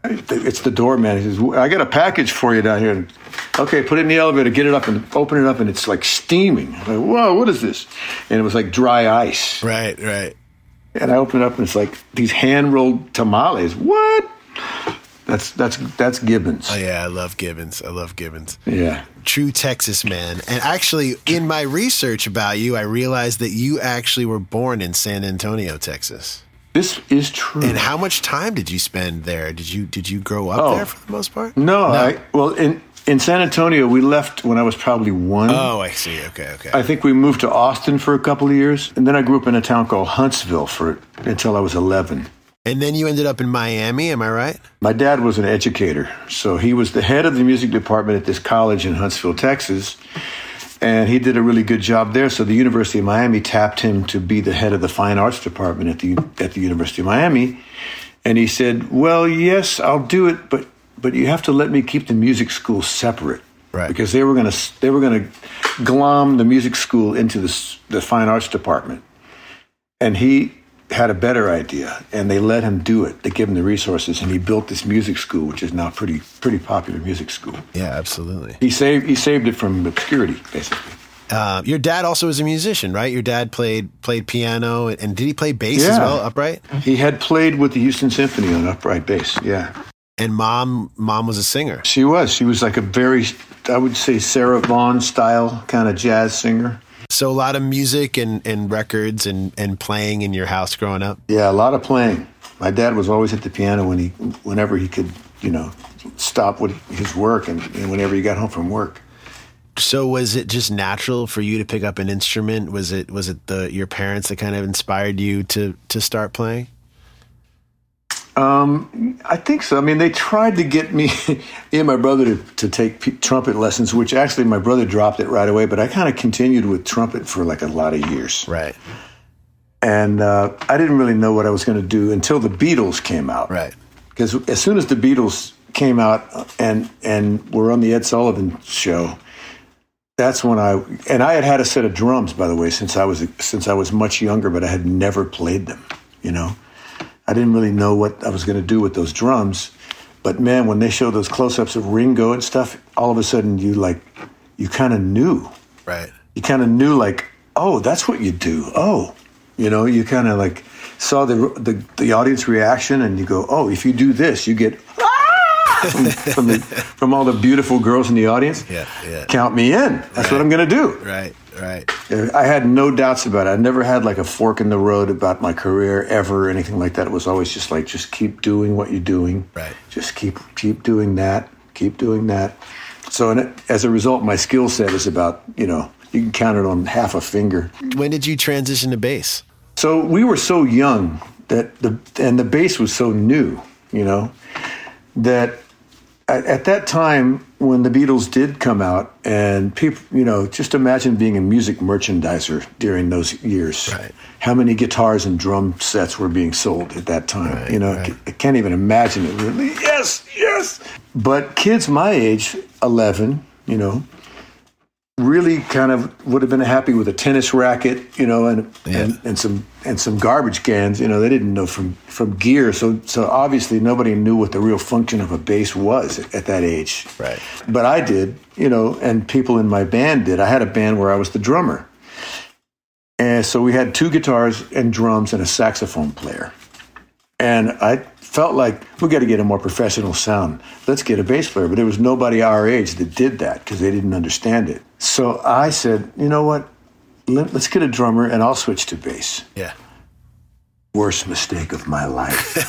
It's the doorman. He says, I got a package for you down here. Okay, put it in the elevator, get it up, and open it up, and it's like steaming. I'm like, whoa, what is this? And it was like dry ice. Right. And I open it up, and it's like these hand-rolled tamales. What? That's Gibbons. Oh, yeah, I love Gibbons. Yeah. True Texas man. And actually, in my research about you, I realized that you actually were born in San Antonio, Texas. This is true. And how much time did you spend there? Did you grow up there for the most part? No. In San Antonio, we left when I was probably 1. Oh, I see. Okay. I think we moved to Austin for a couple of years, and then I grew up in a town called Huntsville until I was 11. And then you ended up in Miami, am I right? My dad was an educator, so he was the head of the music department at this college in Huntsville, Texas, and he did a really good job there. So the University of Miami tapped him to be the head of the fine arts department at the University of Miami, and he said, "Well, yes, I'll do it, but you have to let me keep the music school separate." Right. Because they were going to glom the music school into the fine arts department. And he had a better idea, and they let him do it. They gave him the resources, and he built this music school, which is now pretty popular music school. Yeah, absolutely. He saved it from obscurity, basically. Your dad also was a musician, right? Your dad played piano, and did he play bass as well, upright? He had played with the Houston Symphony on upright bass, yeah. And mom was a singer. She was like a very, I would say, Sarah Vaughan style kind of jazz singer. So a lot of music and records and playing in your house growing up? Yeah, a lot of playing. My dad was always at the piano whenever he could, stop with his work and whenever he got home from work. So was it just natural for you to pick up an instrument? Was it your parents that kind of inspired you to start playing? I think so. I mean, they tried to get me and my brother to take trumpet lessons, which actually my brother dropped it right away, but I kind of continued with trumpet for like a lot of years. Right. And I didn't really know what I was going to do until the Beatles came out. Right. Because as soon as the Beatles came out and were on the Ed Sullivan Show, that's when I had a set of drums, by the way, since I was much younger, but I had never played them, I didn't really know what I was going to do with those drums. But man, when they showed those close-ups of Ringo and stuff, all of a sudden you kind of knew. Right. You kind of knew oh, that's what you do. Oh, you kind of saw the audience reaction and you go, oh, if you do this, you get from all the beautiful girls in the audience. Yeah. Count me in. That's what I'm going to do. Right. I had no doubts about it. I never had a fork in the road about my career ever or anything like that. It was always just keep doing what you're doing. Right. Just keep doing that. Keep doing that. So as a result, my skill set is about, you can count it on half a finger. When did you transition to bass? So we were so young that the bass was so new, that at that time when the Beatles did come out and people, just imagine being a music merchandiser during those years. Right. How many guitars and drum sets were being sold at that time? Right. I can't even imagine it really. Yes. But kids my age, 11, really kind of would have been happy with a tennis racket, and some garbage cans. They didn't know from gear, so obviously nobody knew what the real function of a bass was at that age. Right. But I did, and people in my band did. I had a band where I was the drummer, and so we had 2 guitars and drums and a saxophone player, and I felt like we got to get a more professional sound. Let's get a bass player. But there was nobody our age that did that because they didn't understand it. So I said, you know what? Let's get a drummer and I'll switch to bass. Yeah. Worst mistake of my life.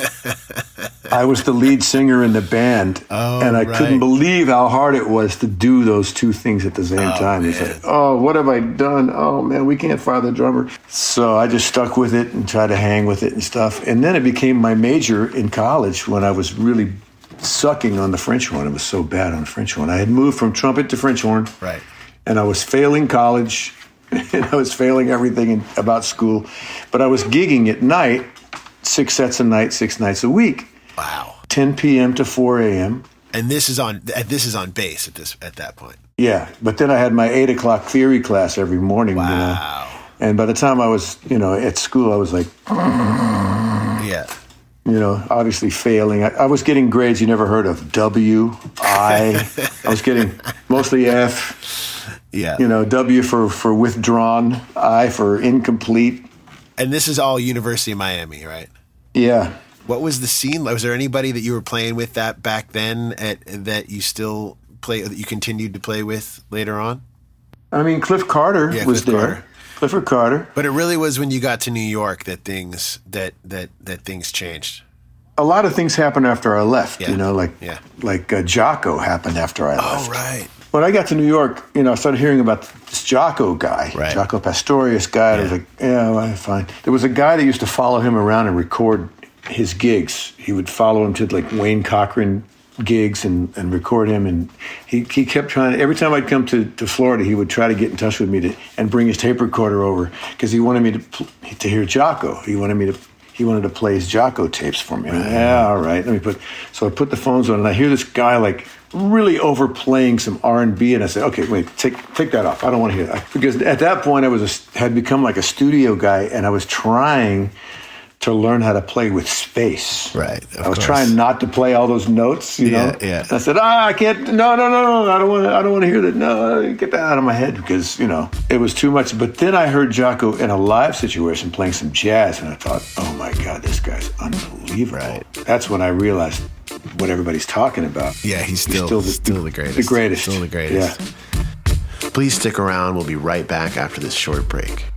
I was the lead singer in the band, and I couldn't believe how hard it was to do those 2 things at the same time. Man. It's like, oh, what have I done? Oh, man, we can't fire the drummer. So I just stuck with it and tried to hang with it and stuff. And then it became my major in college when I was really sucking on the French horn. It was so bad on the French horn. I had moved from trumpet to French horn, right, and I was failing college, and I was failing everything about school. But I was gigging at night, 6 sets a night, 6 nights a week. Wow. 10 p.m. to 4 a.m. And this is on bass at that point. Yeah, but then I had my 8 o'clock theory class every morning. Wow. And by the time I was, at school, I was like, yeah. obviously failing. I was getting grades you never heard of. W, I. I was getting mostly F. Yeah. W for withdrawn, I for incomplete. And this is all University of Miami, right? Yeah. What was the scene? Was there anybody that you were playing with that back then that you still play, that you continued to play with later on? I mean, Cliff Carter was Cliff there. Carter. Clifford Carter. But it really was when you got to New York that things changed. A lot of things happened after I left. Yeah. Like Jocko happened after I left. Oh, right. When I got to New York, I started hearing about this Jocko guy, right. Jocko Pastorius guy. Yeah. I was like, yeah, well, fine. There was a guy that used to follow him around and record his gigs. He would follow him to like Wayne Cochran gigs and record him. And he kept trying. Every time I'd come to Florida, he would try to get in touch with me and bring his tape recorder over because he wanted me to hear Jocko. He wanted to play his Jocko tapes for me. Right. Yeah, all right. So I put the phones on, and I hear this guy like really overplaying some R&B, and I said, "Okay, wait, take that off. I don't want to hear that." Because at that point, I had become like a studio guy, and I was trying to learn how to play with space. Right. I was trying not to play all those notes, Yeah. I said, I can't. No. I don't want to hear that. No, get that out of my head because it was too much. But then I heard Jocko in a live situation playing some jazz, and I thought, oh my God, this guy's unbelievable. Right. That's when I realized what everybody's talking about. Yeah, he's still the greatest. The greatest. Still the greatest. Yeah. Please stick around. We'll be right back after this short break.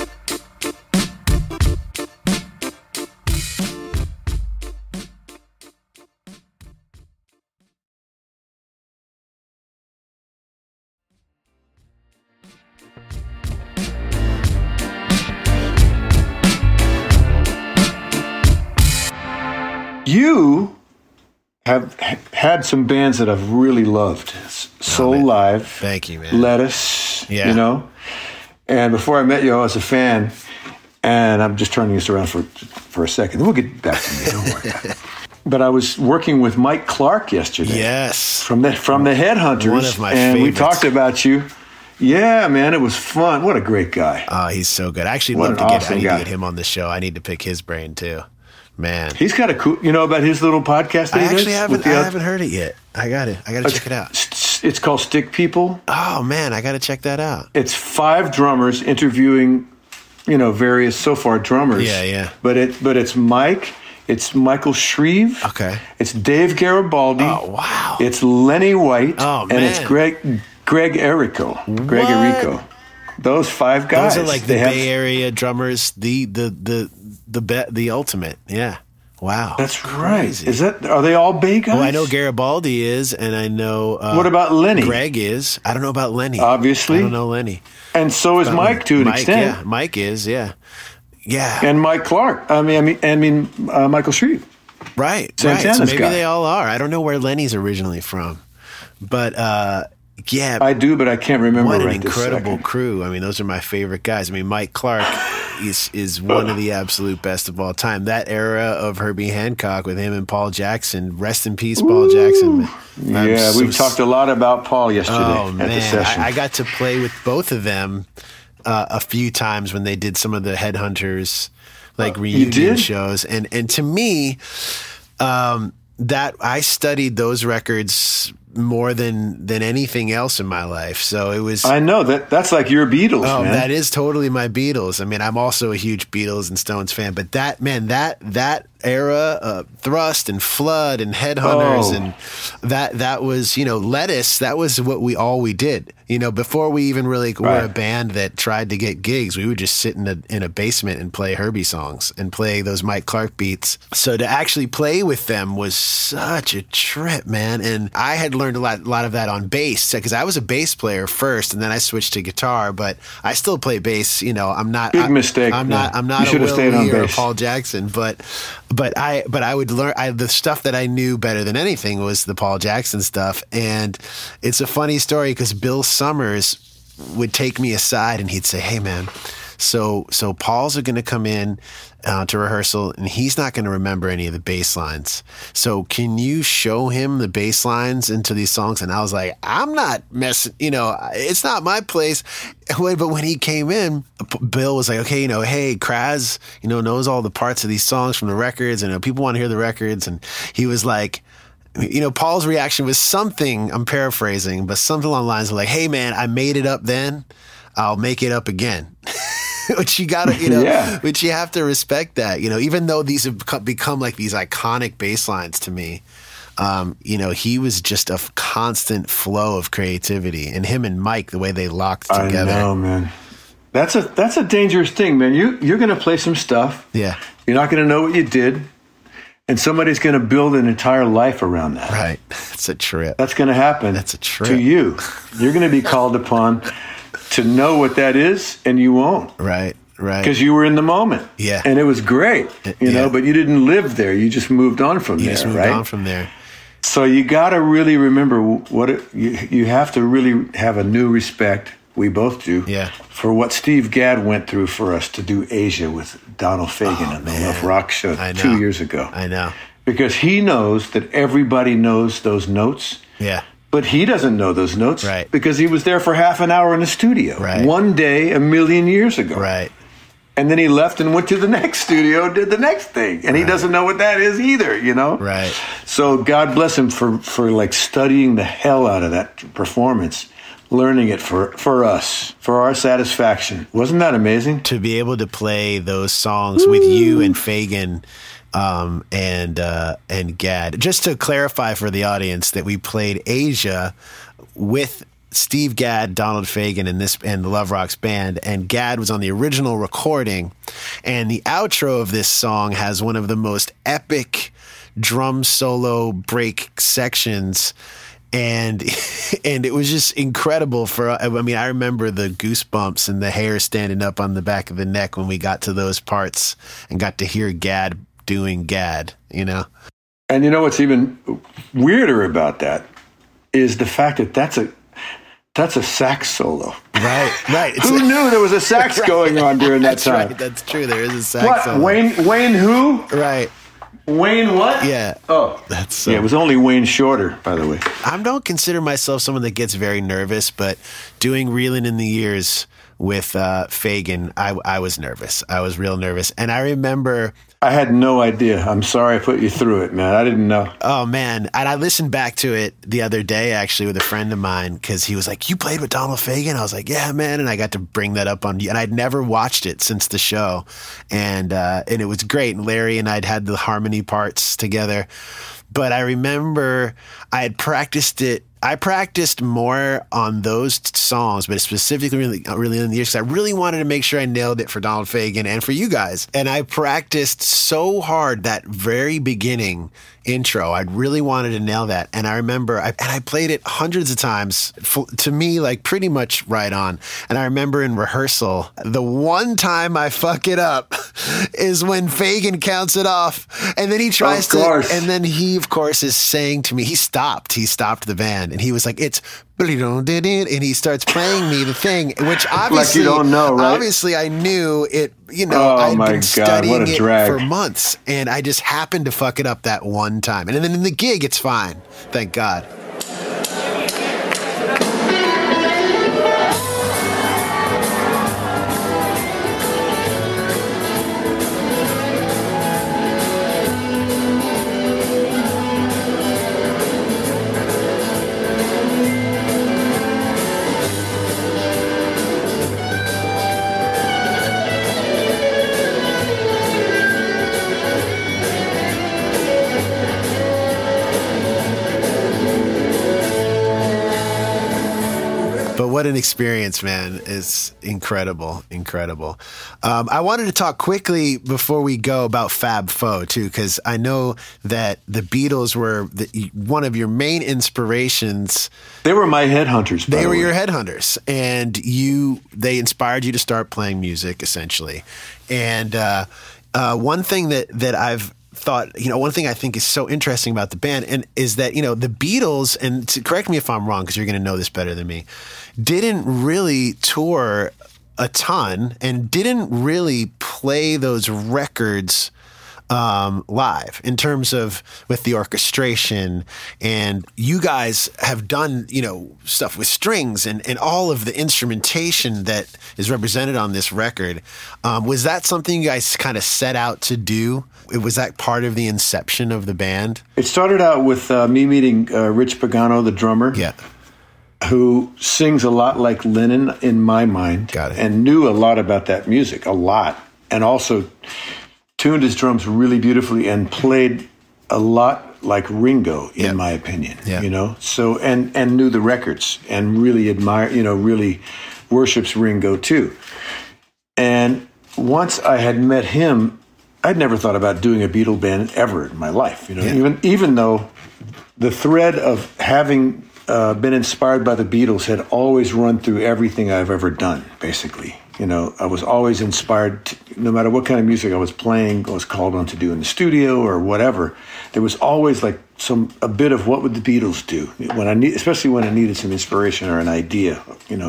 You have had some bands that I've really loved. Soul Live. Thank you, man. Lettuce, Yeah. And before I met you, I was a fan. And I'm just turning this around for a second. We'll get back to you. Don't worry about it. But I was working with Mike Clark yesterday. Yes. From the Headhunters. One of my and favorites. we talked about you. Yeah, man, it was fun. What a great guy. Oh, he's so good. I actually What love an to awesome get guy. him on the show. I need to pick his brain too. Man. He's got a cool, about his little podcast that I he does? actually haven't heard it yet. I got to check it out. It's called Stick People. Oh man, I got to check that out. It's 5 drummers interviewing, various so far drummers. Yeah. But it's Mike, it's Michael Shreve. Okay. It's Dave Garibaldi. Oh wow. It's Lenny White. Oh, and it's man. Greg Errico. Greg What? Errico. Those 5 guys. Those are like the Bay Area drummers, the ultimate. Yeah. Wow. That's crazy. right. Are they all Bay guys? Well, I know Garibaldi is, and I know. What about Lenny? Greg is. I don't know about Lenny. Obviously. I don't know Lenny. And so is Mike to an extent. Yeah, Mike is. Yeah. And Mike Clark. Michael Shreve. Right. Santana's So maybe guy. they all are. I don't know where Lenny's originally from, but yeah. I do, but I can't remember. What an right this incredible second. crew. I mean, those are my favorite guys. I mean, Mike Clark is one of the absolute best of all time. That era of Herbie Hancock with him and Paul Jackson. Rest in peace, Paul Jackson. Yeah, we've talked a lot about Paul yesterday Oh, at man. the session. I got to play with both of them a few times when they did some of the Headhunters reunion did? shows. And to me, that I studied those records more than anything else in my life. So it was. I know that's like your Beatles, Oh, man. that is totally my Beatles. I mean, I'm also a huge Beatles and Stones fan, but that era, Thrust and Flood and Headhunters, and that was, Lettuce. That was what we did. Before we even really were a band that tried to get gigs, we would just sit in a basement and play Herbie songs and play those Mike Clark beats. So to actually play with them was such a trip, man. And I had learned a lot of that on bass because I was a bass player first, and then I switched to guitar. But I still play bass. I'm not Big mistake. I'm not You a should have stayed on Willie or a bass. Paul Jackson, but I would learn the stuff that I knew better than anything was the Paul Jackson stuff. And it's a funny story because Bill Summers would take me aside and he'd say, "Hey man, so Paul's are going to come in to rehearsal, and he's not going to remember any of the bass lines. So can you show him the bass lines into these songs? And I was like, I'm not messing, it's not my place. But when he came in, Bill was like, okay, hey, Kraz, knows all the parts of these songs from the records, and people want to hear the records. And he was like, Paul's reaction was something, I'm paraphrasing, but something along the lines of like, hey man, I made it up then, I'll make it up again. Which you gotta, which you have to respect that, even though these have become like these iconic bass lines to me. He was just a constant flow of creativity, and him and Mike, the way they locked together. I know, man. That's a dangerous thing, man. You're going to play some stuff. Yeah. You're not going to know what you did, and somebody's going to build an entire life around that. Right. It's a trip. That's going to happen. That's a trip. To you. You're going to be called upon to know what that is, and you won't. Right. Because you were in the moment. Yeah. And it was great, but you didn't live there. You just moved on from there, right? You just moved on from there. So you got to really remember you have to really have a new respect. We both do. Yeah. For what Steve Gadd went through for us to do Asia with Donald Fagen on the Love Rock show 2 years ago. I know. Because he knows that everybody knows those notes. Yeah. But he doesn't know those notes. Right. Because he was there for half an hour in the studio. Right. One day, 1,000,000 years ago. Right. And then he left and went to the next studio and did the next thing. And he doesn't know what that is either, Right. So God bless him for like studying the hell out of that performance, learning it for us, for our satisfaction. Wasn't that amazing? To be able to play those songs with you and Fagen and Gadd. Just to clarify for the audience that we played Asia with Steve Gadd, Donald Fagen, and the Love Rocks band, and Gadd was on the original recording, and the outro of this song has one of the most epic drum solo break sections, and it was just incredible. I remember the goosebumps and the hair standing up on the back of the neck when we got to those parts and got to hear Gadd doing Gadd, And what's even weirder about that is the fact that that's a sax solo. Right. Who knew there was a sax going on during that time? Right. That's true. There is a sax solo. Wayne who? Right. Wayne what? Yeah. Oh. It was only Wayne Shorter, by the way. I don't consider myself someone that gets very nervous, but doing Reelin' in the Years with Fagen, I was nervous. I was real nervous. And I remember... I had no idea. I'm sorry I put you through it, man. I didn't know. Oh, man. And I listened back to it the other day, actually, with a friend of mine, because he was like, you played with Donald Fagen? I was like, yeah, man. And I got to bring that up on you. And I'd never watched it since the show. And it was great. And Larry and I'd had the harmony parts together. But I remember I had practiced it. I practiced more on those songs, but specifically really in the years, because I really wanted to make sure I nailed it for Donald Fagen and for you guys. And I practiced so hard that very beginning intro. I really wanted to nail that. And I remember, I played it hundreds of times, to me, like pretty much right on. And I remember in rehearsal, the one time I fuck it up is when Fagen counts it off. And then he tries to, and then he, of course, is saying to me, he stopped the band. And he was like, it's, and he starts playing me the thing, which obviously, like you don't know, right? Obviously I knew it, I'd been studying it for months, and I just happened to fuck it up that one time. And then in the gig, it's fine. Thank God. What an experience, man. It's incredible. I wanted to talk quickly before we go about Fab Four, too, because I know that the Beatles were one of your main inspirations. They were my headhunters. They were your headhunters, and they inspired you to start playing music, essentially. And one thing that I've thought, one thing I think is so interesting about the band and is that, the Beatles, and correct me if I'm wrong, because you're going to know this better than me, didn't really tour a ton and didn't really play those records live in terms of with the orchestration, and you guys have done, stuff with strings and all of the instrumentation that is represented on this record. Was that something you guys kind of set out to do? Was that part of the inception of the band? It started out with me meeting Rich Pagano, the drummer. Yeah. Who sings a lot like Lennon in my mind. Got it. And knew a lot about that music, a lot. And also tuned his drums really beautifully and played a lot like Ringo, in my opinion. Yeah. So and knew the records and really really worships Ringo too. And once I had met him, I'd never thought about doing a Beatle band ever in my life. Even though the thread of having been inspired by the Beatles had always run through everything I've ever done, basically. I was always inspired, no matter what kind of music I was playing, I was called on to do in the studio or whatever. There was always like a bit of what would the Beatles do especially when I needed some inspiration or an idea.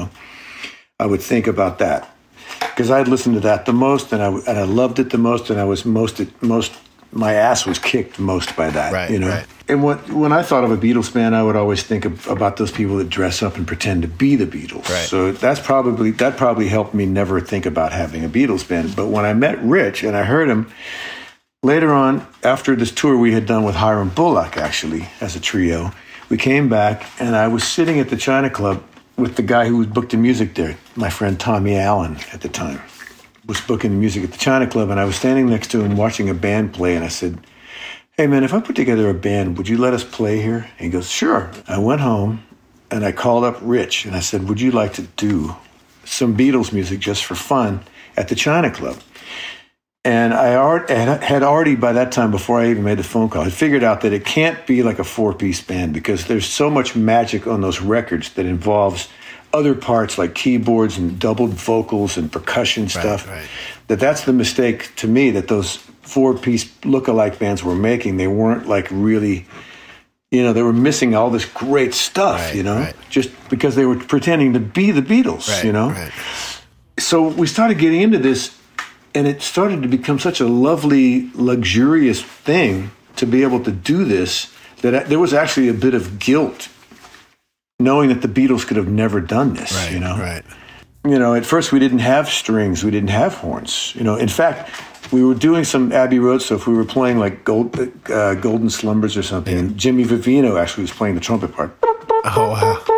I would think about that because I'd listened to that the most, and I loved it the most, and I was my ass was kicked most by that. Right, right. And when I thought of a Beatles band, I would always think about those people that dress up and pretend to be the Beatles. Right. So that probably helped me never think about having a Beatles band. But when I met Rich and I heard him later on, after this tour we had done with Hiram Bullock, actually, as a trio, we came back and I was sitting at the China Club with the guy who was booked the music there, my friend Tommy Allen at the time, was booking the music at the China Club, and I was standing next to him watching a band play, and I said, "Hey man, if I put together a band, would you let us play here?" And he goes, "Sure." I went home and I called up Rich and I said, "Would you like to do some Beatles music just for fun at the China Club?" And I had already, by that time, before I even made the phone call, I figured out that it can't be like a 4-piece band because there's so much magic on those records that involves other parts like keyboards and doubled vocals and percussion stuff. Right. That's the mistake to me that those 4-piece look-alike bands were making. They weren't like really, they were missing all this great stuff, right. just because they were pretending to be the Beatles, Right. So we started getting into this, and it started to become such a lovely, luxurious thing to be able to do this that there was actually a bit of guilt knowing that the Beatles could have never done this, Right. At first we didn't have strings, we didn't have horns. In fact, we were doing some Abbey Road stuff. We were playing like Golden Slumbers or something, and Jimmy Vivino actually was playing the trumpet part. Oh,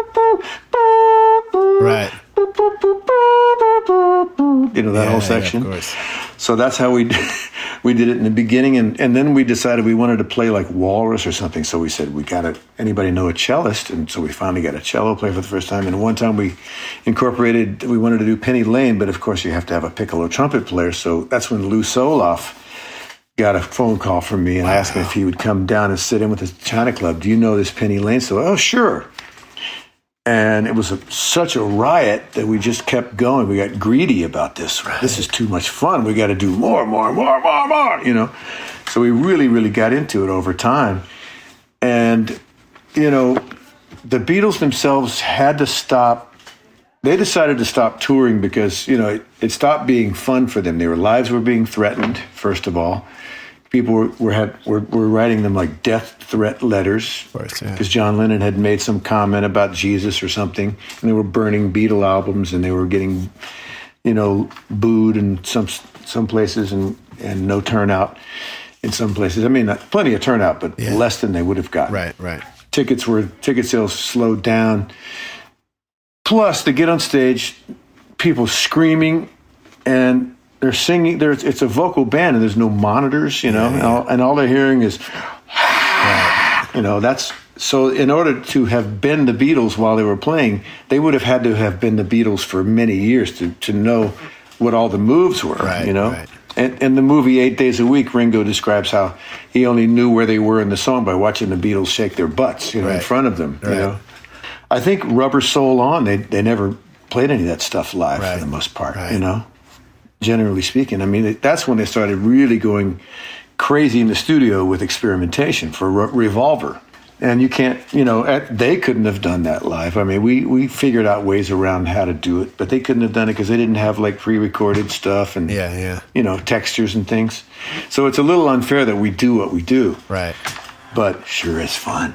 wow. Right. That whole section. Yeah, of course. So that's how we did it in the beginning, and then we decided we wanted to play like Walrus or something. So we said, anybody know a cellist? And so we finally got a cello player for the first time. And one time we wanted to do Penny Lane, but of course you have to have a piccolo trumpet player. So that's when Lou Soloff got a phone call from me and asked me if he would come down and sit in with the China Club. Do you know this Penny Lane? So, oh, sure. And it was such a riot that we just kept going. We got greedy about this. Right. This is too much fun. We got to do more. So we really, really got into it over time. And, the Beatles themselves had to stop. They decided to stop touring because, it stopped being fun for them. Their lives were being threatened, first of all. People were writing them like death threat letters because John Lennon had made some comment about Jesus or something, and they were burning Beatle albums, and they were getting, booed in some places and no turnout in some places. I mean, plenty of turnout, but less than they would have gotten. Right. Ticket sales slowed down. Plus, to get on stage, people screaming and they're singing. It's a vocal band, and there's no monitors, and all they're hearing is, that's so. In order to have been the Beatles while they were playing, they would have had to have been the Beatles for many years to know what all the moves were, Right. And in the movie 8 Days a Week, Ringo describes how he only knew where they were in the song by watching the Beatles shake their butts, in front of them. Right. I think Rubber Soul On, they never played any of that stuff live for the most part, Generally speaking. I mean, that's when they started really going crazy in the studio with experimentation for Revolver. And you can't, they couldn't have done that live. I mean, we figured out ways around how to do it, but they couldn't have done it because they didn't have like pre-recorded stuff and, textures and things. So it's a little unfair that we do what we do. Right. But sure is fun.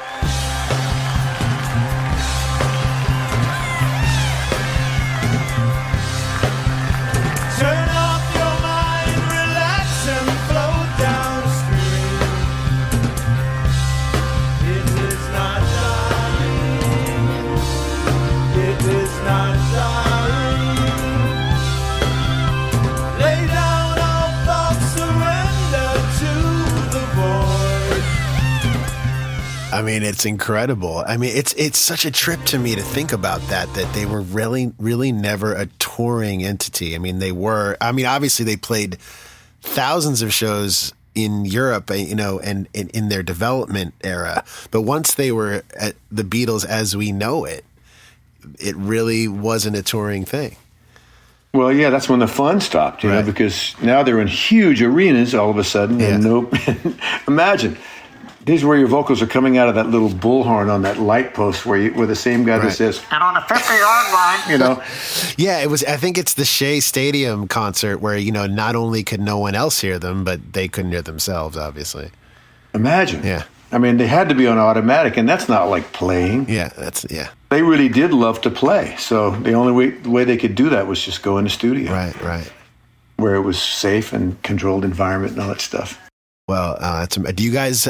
I mean, it's incredible. I mean, it's such a trip to me to think about that they were really, really never a touring entity. I mean, obviously they played thousands of shows in Europe, and in their development era. But once they were at the Beatles as we know it, it really wasn't a touring thing. Well, yeah, that's when the fun stopped, you know, because now they're in huge arenas all of a sudden. Yeah. And imagine. These are where your vocals are coming out of that little bullhorn on that light post where the same guy that says, and on the 50-yard line, Yeah, it was. I think it's the Shea Stadium concert where, not only could no one else hear them, but they couldn't hear themselves, obviously. Imagine. Yeah. I mean, they had to be on automatic, and that's not like playing. Yeah, They really did love to play. So the only way they could do that was just go in the studio. Right. Where it was safe and controlled environment and all that stuff. Well, are you guys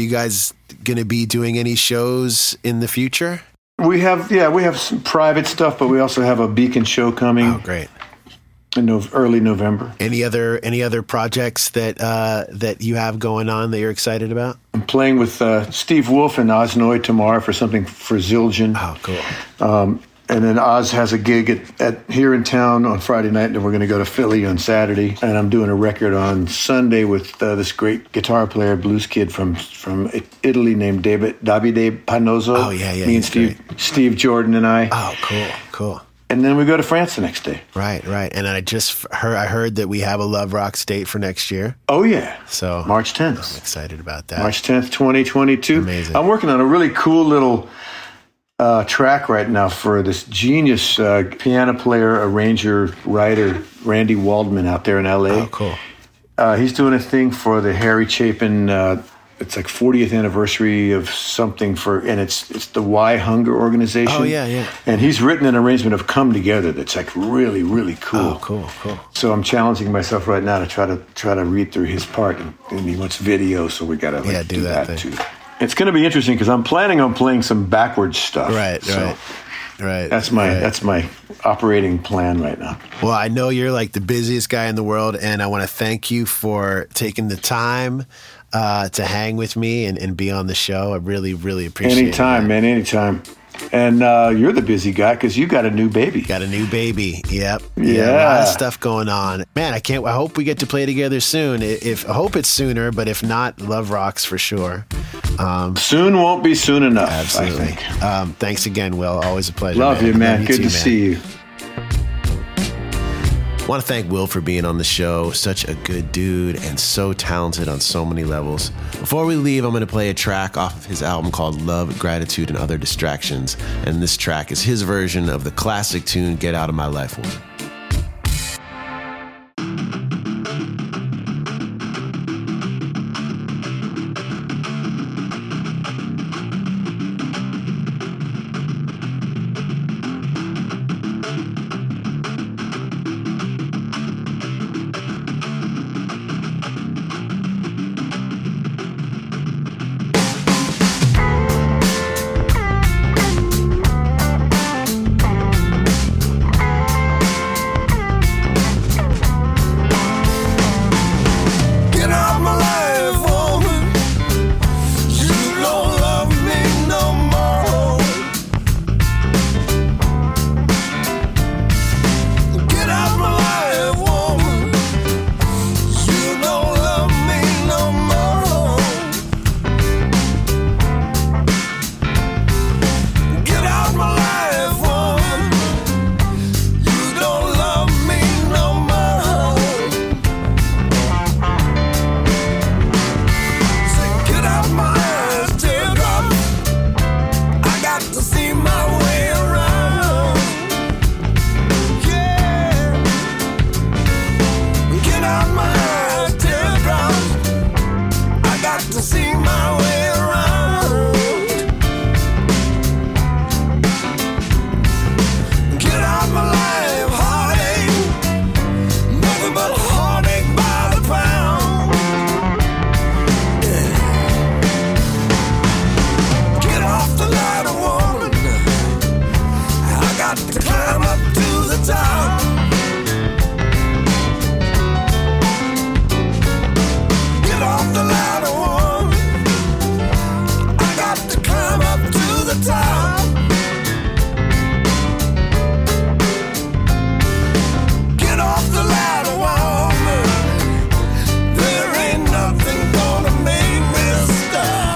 going to be doing any shows in the future? We have some private stuff, but we also have a Beacon show coming. Oh, great! In early November. Any other projects that you have going on that you're excited about? I'm playing with Steve Wolf and Oz Noy tomorrow for something for Zildjian. Oh, cool. And then Oz has a gig at here in town on Friday night, and we're going to go to Philly on Saturday. And I'm doing a record on Sunday with this great guitar player, blues kid from Italy named Davide Panozzo. Oh, yeah. Me and Steve Jordan and I. Oh, cool. And then we go to France the next day. Right. And I heard that we have a Love Rocks date for next year. Oh, yeah. So March 10th. I'm excited about that. March 10th, 2022. Amazing. I'm working on a really cool little track right now for this genius piano player, arranger, writer, Randy Waldman out there in L.A. Oh, cool. He's doing a thing for the Harry Chapin, it's like 40th anniversary of something and it's the Why Hunger organization. Oh, yeah. And he's written an arrangement of Come Together that's like really, really cool. Oh, cool. So I'm challenging myself right now to try to read through his part, and he wants video, so we got to do that too. It's going to be interesting because I'm planning on playing some backwards stuff. Right. That's my operating plan right now. Well, I know you're like the busiest guy in the world, and I want to thank you for taking the time to hang with me and be on the show. I really, really appreciate it. Anytime, man, anytime. And you're the busy guy because you got a new baby. Got a new baby. Yep. Yeah. A lot of stuff going on. Man, I hope we get to play together soon. I hope it's sooner, but if not, Love Rocks for sure. Soon won't be soon enough, absolutely. I think. Thanks again, Will. Always a pleasure. Love you, man. Good to see you. I want to thank Will for being on the show. Such a good dude and so talented on so many levels. Before we leave, I'm going to play a track off of his album called Love, Gratitude, and Other Distractions. And this track is his version of the classic tune, Get Out of My Life Woman. the top. Get off the ladder, woman. There ain't nothing gonna make me stop.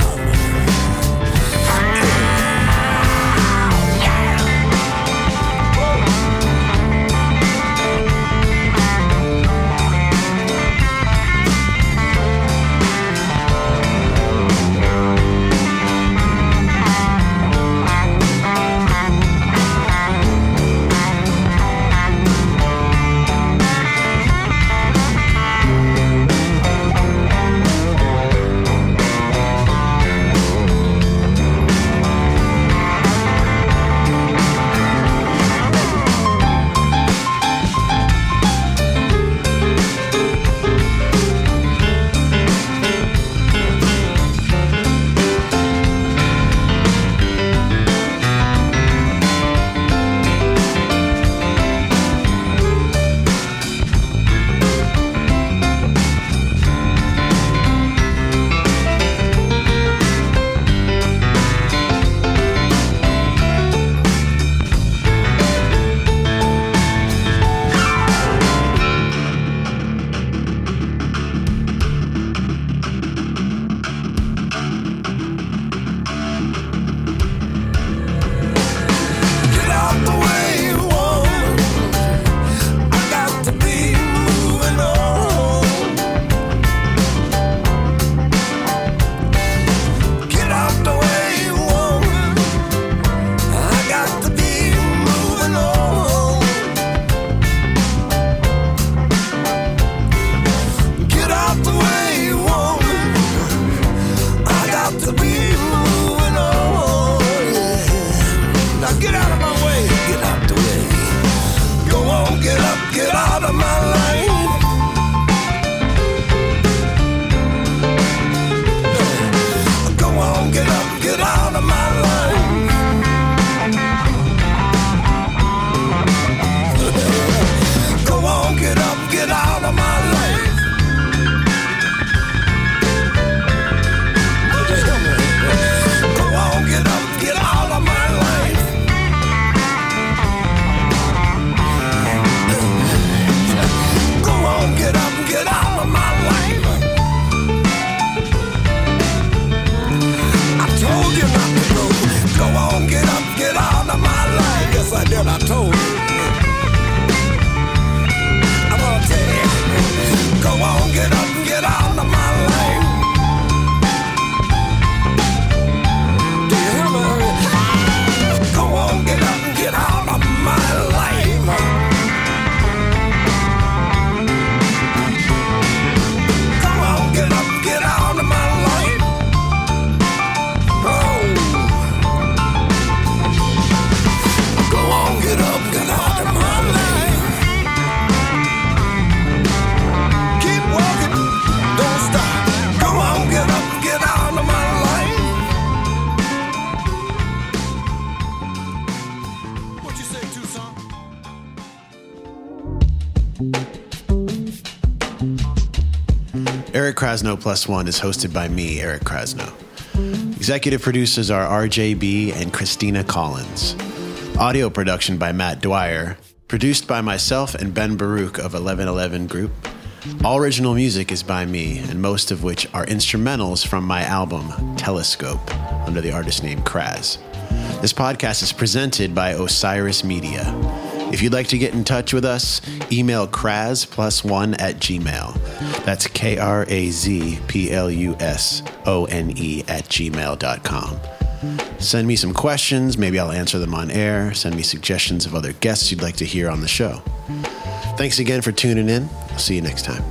Eric Krasno Plus One is hosted by me, Eric Krasno. Executive producers are RJB and Christina Collins. Audio production by Matt Dwyer. Produced by myself and Ben Baruch of 1111 Group. All original music is by me, and most of which are instrumentals from my album, Telescope, under the artist name Kraz. This podcast is presented by Osiris Media. If you'd like to get in touch with us, email krazplus1@gmail. That's KRAZPLUSONE@gmail.com. Send me some questions. Maybe I'll answer them on air. Send me suggestions of other guests you'd like to hear on the show. Thanks again for tuning in. I'll see you next time.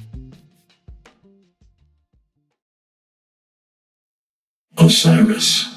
Osiris.